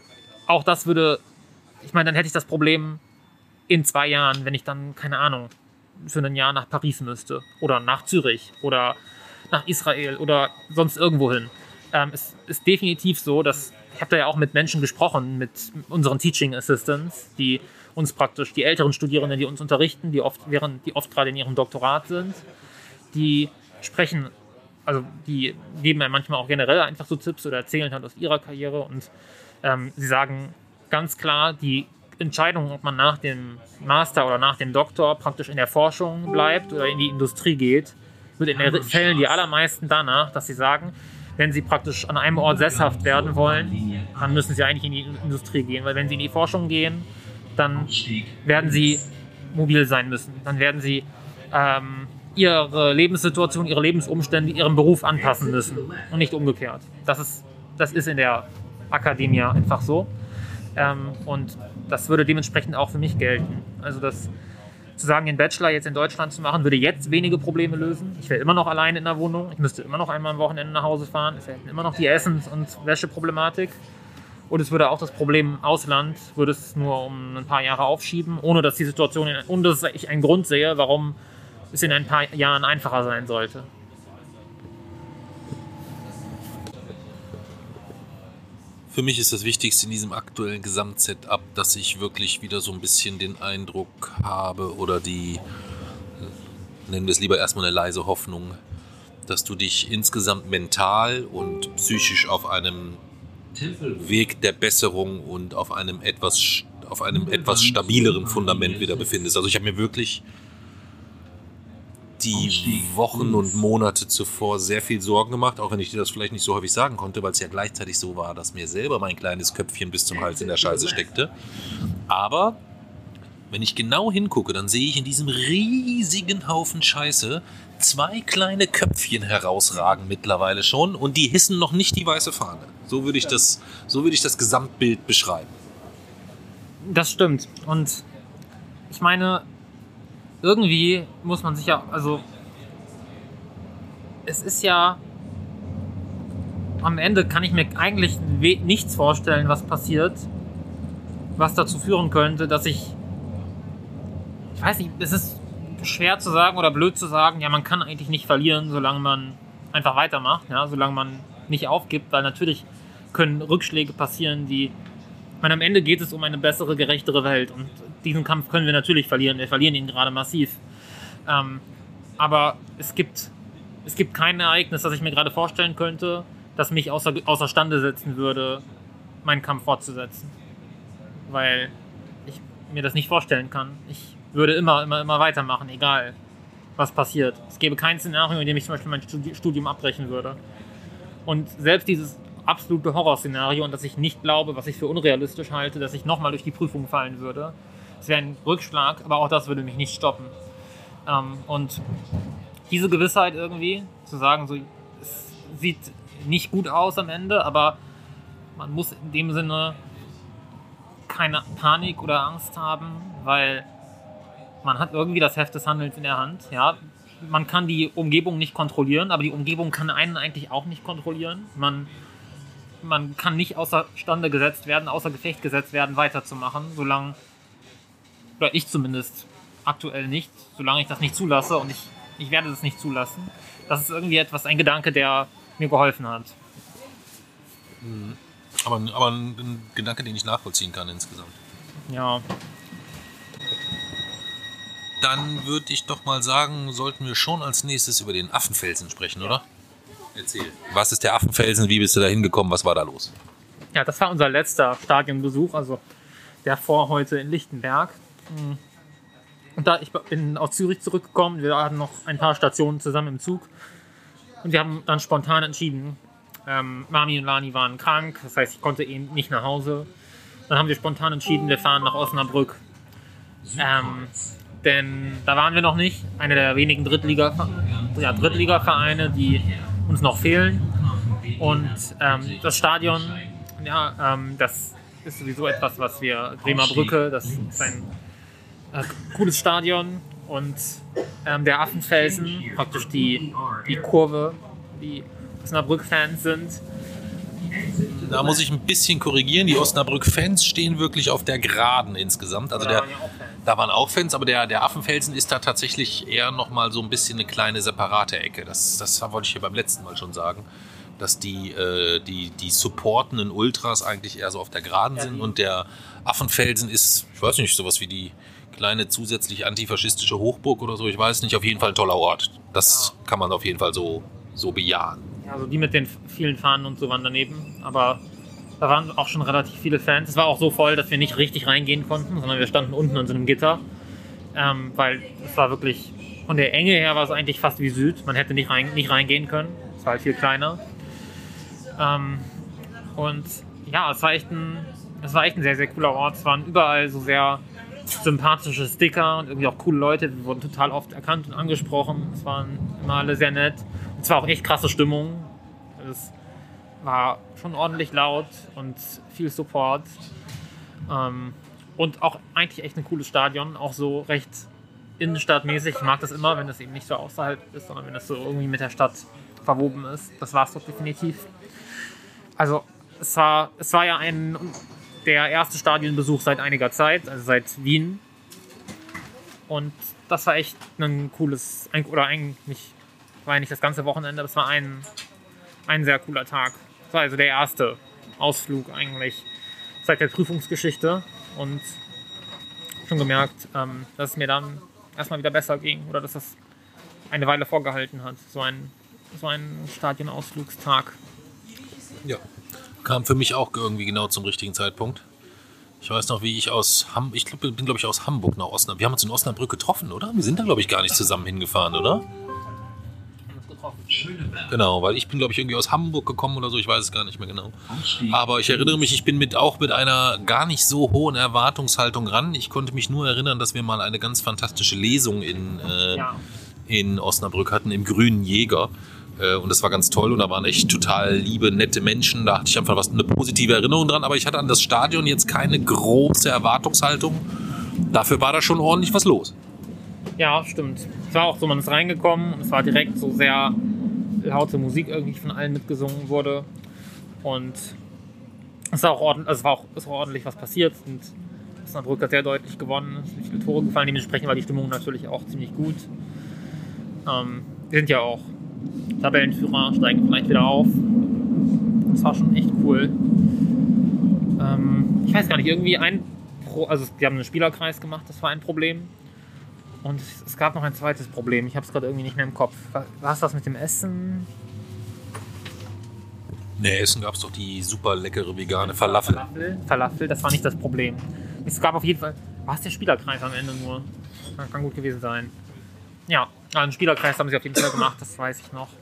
auch das würde, ich meine, dann hätte ich das Problem in zwei Jahren, wenn ich dann, keine Ahnung, für ein Jahr nach Paris müsste oder nach Zürich oder nach Israel oder sonst irgendwo hin. Ähm, es ist definitiv so, dass, ich habe da ja auch mit Menschen gesprochen, mit unseren Teaching Assistants, die uns praktisch, die älteren Studierenden, die uns unterrichten, die oft, während, die oft gerade in ihrem Doktorat sind, die sprechen, also die geben einem manchmal auch generell einfach so Tipps oder erzählen halt aus ihrer Karriere und ähm, sie sagen ganz klar, die Entscheidung, ob man nach dem Master oder nach dem Doktor praktisch in der Forschung bleibt oder in die Industrie geht, wird in den Fällen die allermeisten danach, dass sie sagen, wenn sie praktisch an einem Ort sesshaft werden wollen, dann müssen sie eigentlich in die Industrie gehen, weil wenn sie in die Forschung gehen, dann werden sie mobil sein müssen. Dann werden sie ähm, ihre Lebenssituation, ihre Lebensumstände, ihrem Beruf anpassen müssen und nicht umgekehrt. Das ist, das ist in der Akademie einfach so. Ähm, und das würde dementsprechend auch für mich gelten. Also das zu sagen, den Bachelor jetzt in Deutschland zu machen, würde jetzt wenige Probleme lösen. Ich wäre immer noch allein in der Wohnung. Ich müsste immer noch einmal am Wochenende nach Hause fahren. Es wäre immer noch die Essens- und Wäscheproblematik. Und es würde auch das Problem im Ausland, würde es nur um ein paar Jahre aufschieben, ohne dass die Situation, in, ohne dass ich einen Grund sehe, warum es in ein paar Jahren einfacher sein sollte. Für mich ist das Wichtigste in diesem aktuellen Gesamtsetup, dass ich wirklich wieder so ein bisschen den Eindruck habe oder die, nennen wir es lieber erstmal eine leise Hoffnung, dass du dich insgesamt mental und psychisch auf einem Weg der Besserung und auf einem etwas, auf einem etwas stabileren Fundament wieder befindest. Also ich habe mir wirklich die Wochen und Monate zuvor sehr viel Sorgen gemacht, auch wenn ich dir das vielleicht nicht so häufig sagen konnte, weil es ja gleichzeitig so war, dass mir selber mein kleines Köpfchen bis zum Hals in der Scheiße steckte. Aber wenn ich genau hingucke, dann sehe ich in diesem riesigen Haufen Scheiße zwei kleine Köpfchen herausragen mittlerweile schon und die hissen noch nicht die weiße Fahne. So würde ich das, so würde ich das Gesamtbild beschreiben. Das stimmt. Und ich meine, irgendwie muss man sich ja, also es ist ja, am Ende kann ich mir eigentlich nichts vorstellen, was passiert, was dazu führen könnte, dass ich, ich weiß nicht, es ist schwer zu sagen oder blöd zu sagen, ja, man kann eigentlich nicht verlieren, solange man einfach weitermacht, ja, solange man nicht aufgibt, weil natürlich können Rückschläge passieren, die, ich meine, am Ende geht es um eine bessere, gerechtere Welt und diesen Kampf können wir natürlich verlieren, wir verlieren ihn gerade massiv. Ähm, aber es gibt, es gibt kein Ereignis, das ich mir gerade vorstellen könnte, das mich außer, außerstande setzen würde, meinen Kampf fortzusetzen. Weil ich mir das nicht vorstellen kann. Ich würde immer, immer, immer weitermachen, egal was passiert. Es gäbe kein Szenario, in dem ich zum Beispiel mein Studium abbrechen würde. Und selbst dieses absolute Horrorszenario, und das ich nicht glaube, was ich für unrealistisch halte, dass ich nochmal durch die Prüfung fallen würde, es wäre ein Rückschlag, aber auch das würde mich nicht stoppen. Ähm, und diese Gewissheit irgendwie, zu sagen, so, es sieht nicht gut aus am Ende, aber man muss in dem Sinne keine Panik oder Angst haben, weil man hat irgendwie das Heft des Handelns in der Hand. Ja? Man kann die Umgebung nicht kontrollieren, aber die Umgebung kann einen eigentlich auch nicht kontrollieren. Man, man kann nicht außerstande gesetzt werden, außer Gefecht gesetzt werden, weiterzumachen, solange, oder ich zumindest aktuell nicht, solange ich das nicht zulasse und ich, ich werde das nicht zulassen. Das ist irgendwie etwas, ein Gedanke, der mir geholfen hat. Aber, aber ein Gedanke, den ich nachvollziehen kann insgesamt. Ja. Dann würde ich doch mal sagen, sollten wir schon als nächstes über den Affenfelsen sprechen, oder? Erzähl. Was ist der Affenfelsen? Wie bist du da hingekommen? Was war da los? Ja, das war unser letzter Stadionbesuch, also der vor heute in Lichtenberg. Und da ich bin aus Zürich zurückgekommen, wir hatten noch ein paar Stationen zusammen im Zug und wir haben dann spontan entschieden, ähm, Mami und Lani waren krank, das heißt, ich konnte eben nicht nach Hause. Dann haben wir spontan entschieden, wir fahren nach Osnabrück. Ähm, denn da waren wir noch nicht, eine der wenigen Drittliga, ja, Drittliga-Vereine, die uns noch fehlen. Und ähm, das Stadion, ja, ähm, das ist sowieso etwas, was wir, Bremer Brücke, das ist ein äh, cooles Stadion. Und ähm, der Affenfelsen, praktisch die, die Kurve, die Osnabrück-Fans sind, da muss ich ein bisschen korrigieren. Die Osnabrück-Fans stehen wirklich auf der Geraden insgesamt. Also der, da waren auch Fans, aber der, der Affenfelsen ist da tatsächlich eher nochmal so ein bisschen eine kleine separate Ecke. Das, das wollte ich hier beim letzten Mal schon sagen. Dass die, äh, die, die supportenden Ultras eigentlich eher so auf der Geraden sind und der Affenfelsen ist, ich weiß nicht, sowas wie die kleine zusätzlich antifaschistische Hochburg oder so, ich weiß nicht, auf jeden Fall ein toller Ort. Das kann man auf jeden Fall so, so bejahen. Ja, also die mit den vielen Fahnen und so waren daneben, aber da waren auch schon relativ viele Fans. Es war auch so voll, dass wir nicht richtig reingehen konnten, sondern wir standen unten an so einem Gitter, ähm, weil es war wirklich, von der Enge her war es eigentlich fast wie Süd, man hätte nicht, rein, nicht reingehen können, es war halt viel kleiner. Ähm, und ja, es war echt ein, es war echt ein sehr, sehr cooler Ort. Es waren überall so sehr sympathische Sticker und irgendwie auch coole Leute. Wir wurden total oft erkannt und angesprochen. Es waren immer alle sehr nett. Und es war auch echt krasse Stimmung. Es war schon ordentlich laut und viel Support. Ähm, und auch eigentlich echt ein cooles Stadion. Auch so recht innenstadtmäßig. Ich mag das immer, wenn das eben nicht so außerhalb ist, sondern wenn das so irgendwie mit der Stadt verwoben ist. Das war es doch definitiv. Also es war, es war ja ein, der erste Stadionbesuch seit einiger Zeit, also seit Wien. Und das war echt ein cooles, ein, oder eigentlich war ja nicht das ganze Wochenende, aber es war ein, ein sehr cooler Tag. Es war also der erste Ausflug eigentlich seit der Prüfungsgeschichte. Und schon gemerkt, ähm, dass es mir dann erstmal wieder besser ging oder dass das eine Weile vorgehalten hat. So ein, so ein Stadionausflugstag. Ja, kam für mich auch irgendwie genau zum richtigen Zeitpunkt. Ich weiß noch, wie ich aus Hamburg, ich glaub, bin glaube ich aus Hamburg nach Osnabrück. Wir haben uns in Osnabrück getroffen, oder? Wir sind da glaube ich gar nicht zusammen hingefahren, oder? Genau, weil ich bin glaube ich irgendwie aus Hamburg gekommen oder so, ich weiß es gar nicht mehr genau. Aber ich erinnere mich, ich bin mit auch mit einer gar nicht so hohen Erwartungshaltung ran. Ich konnte mich nur erinnern, dass wir mal eine ganz fantastische Lesung in, äh, Ja. in Osnabrück hatten, im Grünen Jäger. Und das war ganz toll und da waren echt total liebe, nette Menschen. Da hatte ich einfach was, eine positive Erinnerung dran. Aber ich hatte an das Stadion jetzt keine große Erwartungshaltung. Dafür war da schon ordentlich was los. Ja, stimmt. Es war auch so, man ist reingekommen und es war direkt so sehr laute Musik irgendwie von allen mitgesungen wurde. Und es war auch ordentlich, also es war auch, es war ordentlich was passiert. Und Osnabrück hat sehr deutlich gewonnen. Es sind viele Tore gefallen. Dementsprechend war die Stimmung natürlich auch ziemlich gut. Ähm, wir sind ja auch Tabellenführer, steigen vielleicht wieder auf. Das war schon echt cool. Ähm, ich weiß gar nicht, irgendwie ein Pro, also die haben einen Spielerkreis gemacht, das war ein Problem. Und es, es gab noch ein zweites Problem, ich habe es gerade irgendwie nicht mehr im Kopf. War es das mit dem Essen? Nee, Essen gab es doch die super leckere vegane Falafel. Falafel. Falafel, das war nicht das Problem. Es gab auf jeden Fall, war es der Spielerkreis am Ende nur? Das kann gut gewesen sein. Ja, einen Spielerkreis haben sie auf jeden Fall gemacht, das weiß ich noch.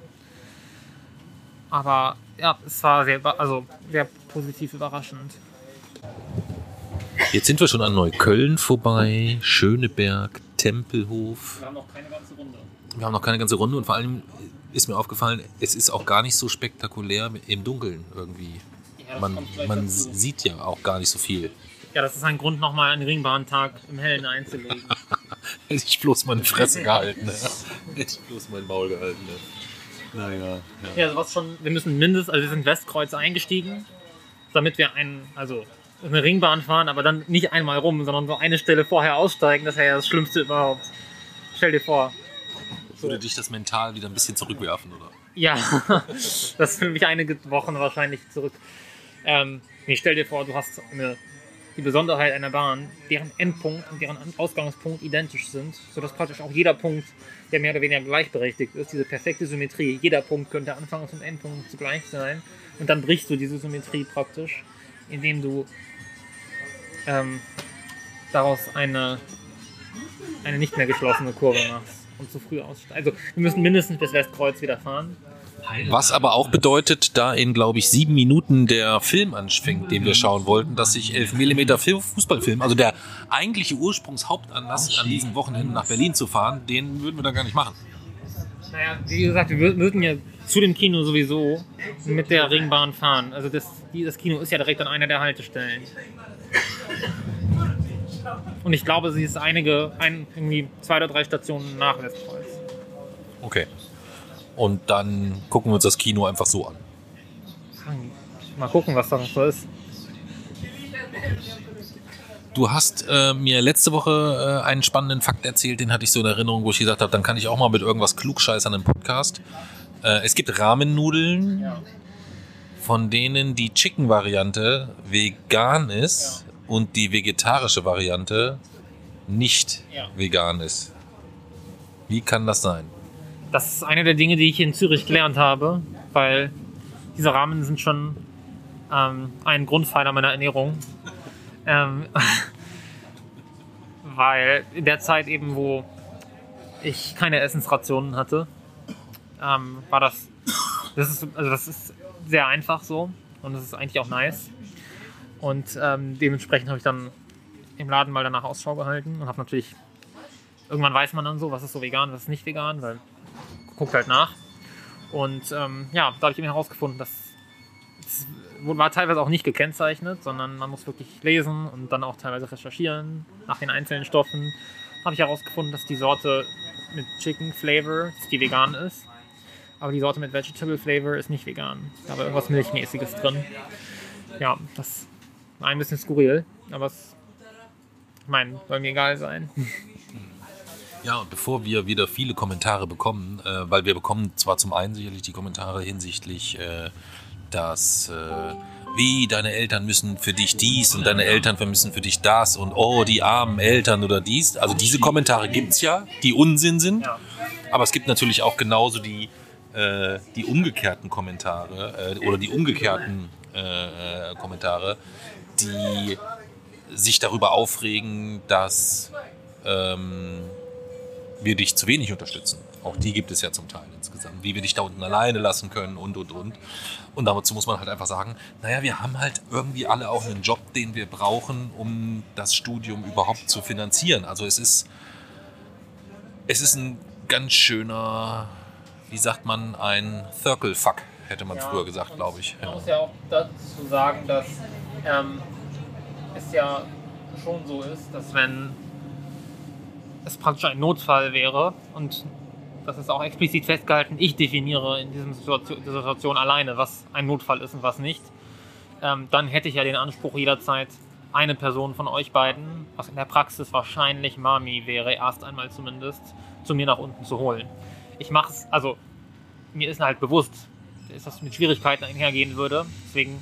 Aber ja, es war sehr, also sehr positiv überraschend. Jetzt sind wir schon an Neukölln vorbei, Schöneberg, Tempelhof. Wir haben noch keine ganze Runde. Wir haben noch keine ganze Runde und vor allem ist mir aufgefallen, es ist auch gar nicht so spektakulär im Dunkeln irgendwie. Ja, man man sieht ja auch gar nicht so viel. Ja, das ist ein Grund, nochmal einen Ringbahntag im Hellen einzulegen. Hätte ich bloß meine Fresse gehalten. Ne? Hätte ich bloß mein Maul gehalten. Ne? Naja. Ja. Ja, also was schon, wir müssen mindestens, also wir sind Westkreuz eingestiegen, damit wir einen, also eine Ringbahn fahren, aber dann nicht einmal rum, sondern so eine Stelle vorher aussteigen. Das wäre ja das Schlimmste überhaupt. Stell dir vor. Würde dich das mental wieder ein bisschen zurückwerfen, oder? Ja, das ist für mich einige Wochen wahrscheinlich zurück. Ähm, nee, stell dir vor, du hast eine, die Besonderheit einer Bahn, deren Endpunkt und deren Ausgangspunkt identisch sind, sodass praktisch auch jeder Punkt, der mehr oder weniger gleichberechtigt ist, diese perfekte Symmetrie, jeder Punkt könnte Anfangs- und Endpunkt zugleich sein. Und dann brichst du diese Symmetrie praktisch, indem du ähm, daraus eine, eine nicht mehr geschlossene Kurve machst. Und zu früh aussteigen. Also wir müssen mindestens bis Westkreuz wieder fahren. Was aber auch bedeutet, da in, glaube ich, sieben Minuten der Film anfängt, den wir schauen wollten, dass sich elf Millimeter Fußballfilm, also der eigentliche Ursprungshauptanlass an diesem Wochenende nach Berlin zu fahren, den würden wir dann gar nicht machen. Naja, wie gesagt, wir würden ja zu dem Kino sowieso mit der Ringbahn fahren. Also das, das Kino ist ja direkt an einer der Haltestellen. Und ich glaube, sie ist einige, ein, irgendwie zwei oder drei Stationen nach Westkreuz. Okay. Und dann gucken wir uns das Kino einfach so an. mal gucken, was da noch so ist. Du hast äh, mir letzte Woche äh, einen spannenden Fakt erzählt, den hatte ich so in Erinnerung, wo ich gesagt habe, dann kann ich auch mal mit irgendwas klugscheißern im Podcast. Äh, es gibt Ramen-Nudeln, ja. von denen die Chicken-Variante vegan ist ja. und die vegetarische Variante nicht ja. vegan ist. Wie kann das sein? Das ist eine der Dinge, die ich in Zürich gelernt habe, weil diese Ramen sind schon ähm, ein Grundpfeiler meiner Ernährung. Ähm, weil in der Zeit eben, wo ich keine Essensrationen hatte, ähm, war das, das ist, also das ist sehr einfach so und das ist eigentlich auch nice. Und ähm, dementsprechend habe ich dann im Laden mal danach Ausschau gehalten und habe natürlich, irgendwann weiß man dann so, was ist so vegan, was ist nicht vegan, weil guckt halt nach. Und ähm, ja, da habe ich eben herausgefunden, dass es war teilweise auch nicht gekennzeichnet, sondern man muss wirklich lesen und dann auch teilweise recherchieren nach den einzelnen Stoffen. Habe ich herausgefunden, dass die Sorte mit Chicken Flavor, die vegan ist, aber die Sorte mit Vegetable Flavor ist nicht vegan. Da war irgendwas Milchmäßiges drin. Ja, das war ein bisschen skurril, aber es, ich meine, soll mir egal sein. Ja, und bevor wir wieder viele Kommentare bekommen, äh, weil wir bekommen zwar zum einen sicherlich die Kommentare hinsichtlich, äh, dass äh, wie deine Eltern müssen für dich dies und deine Eltern müssen für dich das und oh, die armen Eltern oder dies. Also diese Kommentare gibt es ja, die Unsinn sind, aber es gibt natürlich auch genauso die, äh, die umgekehrten Kommentare äh, oder die umgekehrten äh, Kommentare, die sich darüber aufregen, dass ähm, wir dich zu wenig unterstützen. Auch die gibt es ja zum Teil insgesamt. Wie wir dich da unten alleine lassen können und, und, und. Und dazu muss man halt einfach sagen, naja, wir haben halt irgendwie alle auch einen Job, den wir brauchen, um das Studium überhaupt zu finanzieren. Also es ist, es ist ein ganz schöner, wie sagt man, ein Circle-Fuck, hätte man ja, früher gesagt, glaube ich. Man ja. muss ja auch dazu sagen, dass ähm, es ja schon so ist, dass wenn es praktisch ein Notfall wäre und das ist auch explizit festgehalten, ich definiere in dieser Situation, Situation alleine, was ein Notfall ist und was nicht, ähm, dann hätte ich ja den Anspruch jederzeit, eine Person von euch beiden, was in der Praxis wahrscheinlich Mami wäre, erst einmal zumindest, zu mir nach unten zu holen. Ich mache es, also mir ist halt bewusst, dass das mit Schwierigkeiten einhergehen würde, deswegen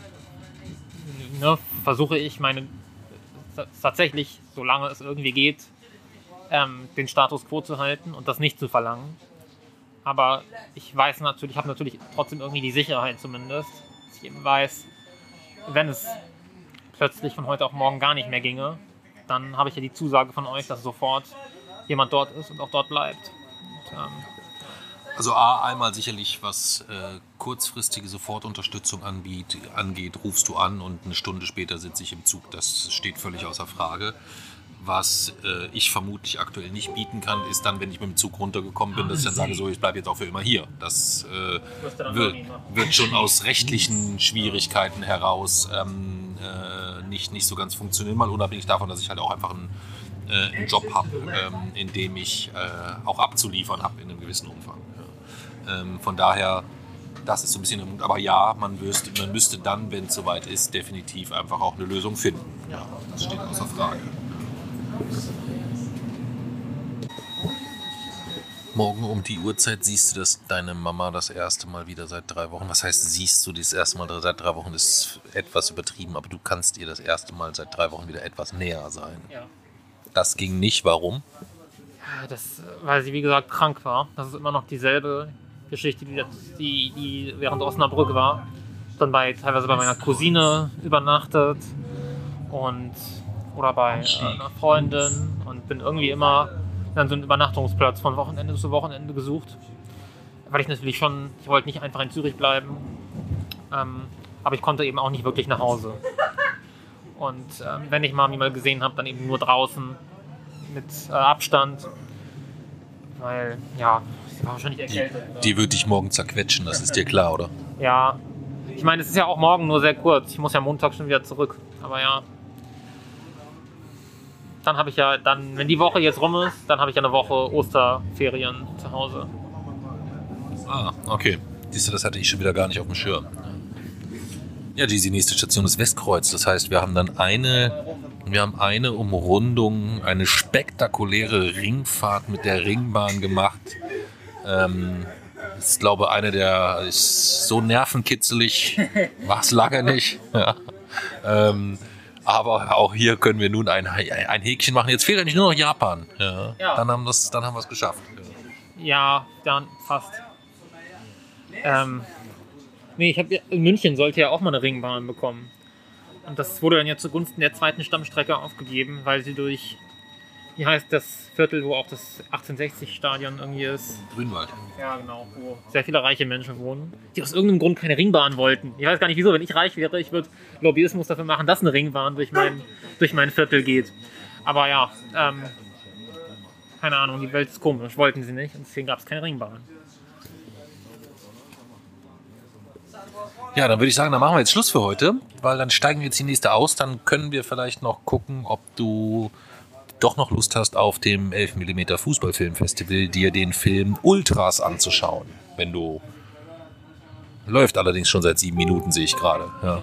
ne, versuche ich meine tatsächlich, solange es irgendwie geht, Ähm, den Status quo zu halten und das nicht zu verlangen. Aber ich weiß natürlich, ich habe natürlich trotzdem irgendwie die Sicherheit zumindest, dass ich eben weiß, wenn es plötzlich von heute auf morgen gar nicht mehr ginge, dann habe ich ja die Zusage von euch, dass sofort jemand dort ist und auch dort bleibt. Und, ähm, also A, einmal sicherlich, was äh, kurzfristige Sofortunterstützung anbiet, angeht, rufst du an und eine Stunde später sitze ich im Zug. Das steht völlig außer Frage. Was äh, ich vermutlich aktuell nicht bieten kann, ist dann, wenn ich mit dem Zug runtergekommen bin, dass ich dann sage, so, ich bleibe jetzt auch für immer hier. Das äh, wird, wird schon aus rechtlichen Schwierigkeiten heraus ähm, äh, nicht, nicht so ganz funktionieren, mal unabhängig davon, dass ich halt auch einfach einen, äh, einen Job habe, ähm, in dem ich äh, auch abzuliefern habe in einem gewissen Umfang. Ja. Ähm, von daher, das ist so ein bisschen, aber ja, man müsste, man müsste dann, wenn es soweit ist, definitiv einfach auch eine Lösung finden. Ja, das steht außer Frage. Morgen um die Uhrzeit siehst du, dass deine Mama das erste Mal wieder seit drei Wochen, was heißt siehst du das erste Mal seit drei Wochen, ist etwas übertrieben, aber du kannst ihr das erste Mal seit drei Wochen wieder etwas näher sein. Ja. Das ging nicht, warum? Ja, das, weil sie wie gesagt krank war. Das ist immer noch dieselbe Geschichte, die, die, die während Osnabrück war. Dann bei, teilweise bei meiner Cousine übernachtet und oder bei äh, einer Freundin und bin irgendwie immer dann so einen Übernachtungsplatz von Wochenende zu Wochenende gesucht. Weil ich natürlich schon, ich wollte nicht einfach in Zürich bleiben, ähm, aber ich konnte eben auch nicht wirklich nach Hause. Und ähm, wenn ich Mami mal gesehen habe, dann eben nur draußen mit äh, Abstand, weil, ja, sie war wahrscheinlich erkältet. Die, die wird dich morgen zerquetschen, das ist dir klar, oder? Ja, ich meine, es ist ja auch morgen nur sehr kurz. Ich muss ja Montag schon wieder zurück, aber ja. Dann habe ich ja, dann, wenn die Woche jetzt rum ist, dann habe ich ja eine Woche Osterferien zu Hause. Ah, okay. Siehst du, das hatte ich schon wieder gar nicht auf dem Schirm. Ja, die nächste Station ist Westkreuz. Das heißt, wir haben dann eine, wir haben eine Umrundung, eine spektakuläre Ringfahrt mit der Ringbahn gemacht. Ähm, ich glaube, eine der ist so nervenkitzelig, war es lange nicht. Ja. Ähm, aber auch hier können wir nun ein, ein Häkchen machen. Jetzt fehlt eigentlich nur noch Japan. Ja. Ja. Dann haben wir's, dann haben wir es geschafft. Ja, dann fast. Ähm, nee, ich habe in München sollte ja auch mal eine Ringbahn bekommen. Und das wurde dann ja zugunsten der zweiten Stammstrecke aufgegeben, weil sie durch, wie heißt das Viertel, wo auch das achtzehnhundertsechzig-Stadion irgendwie ist. Grünwald. Ja, genau, wo sehr viele reiche Menschen wohnen, die aus irgendeinem Grund keine Ringbahn wollten. Ich weiß gar nicht wieso, wenn ich reich wäre, ich würde Lobbyismus dafür machen, dass eine Ringbahn durch mein, durch mein Viertel geht. Aber ja, ähm, keine Ahnung, die Welt ist komisch, wollten sie nicht und deswegen gab es keine Ringbahn. Ja, dann würde ich sagen, dann machen wir jetzt Schluss für heute, weil dann steigen wir jetzt die nächste aus. Dann können wir vielleicht noch gucken, ob du doch noch Lust hast, auf dem elf Millimeter Fußballfilmfestival dir den Film Ultras anzuschauen. Wenn du... Läuft allerdings schon seit sieben Minuten, sehe ich gerade. Ja.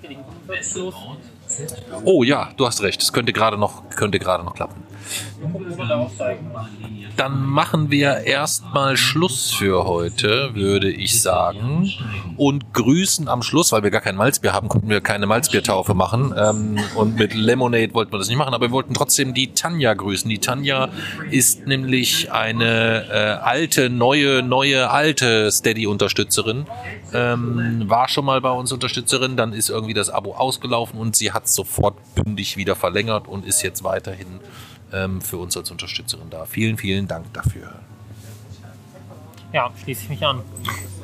Oh ja, du hast recht. Es könnte gerade noch, könnte gerade noch klappen. Dann machen wir erstmal Schluss für heute, würde ich sagen. Und grüßen am Schluss, weil wir gar kein Malzbier haben, konnten wir keine Malzbiertaufe machen. Ähm, und mit Lemonade wollten wir das nicht machen, aber wir wollten trotzdem die Tanja grüßen. Die Tanja ist nämlich eine äh, alte, neue, neue, alte Steady-Unterstützerin. Ähm, war schon mal bei uns Unterstützerin, dann ist irgendwie das Abo ausgelaufen und sie hat sofort bündig wieder verlängert und ist jetzt weiterhin ähm, für uns als Unterstützerin da. Vielen, vielen Dank dafür. Ja, schließe ich mich an.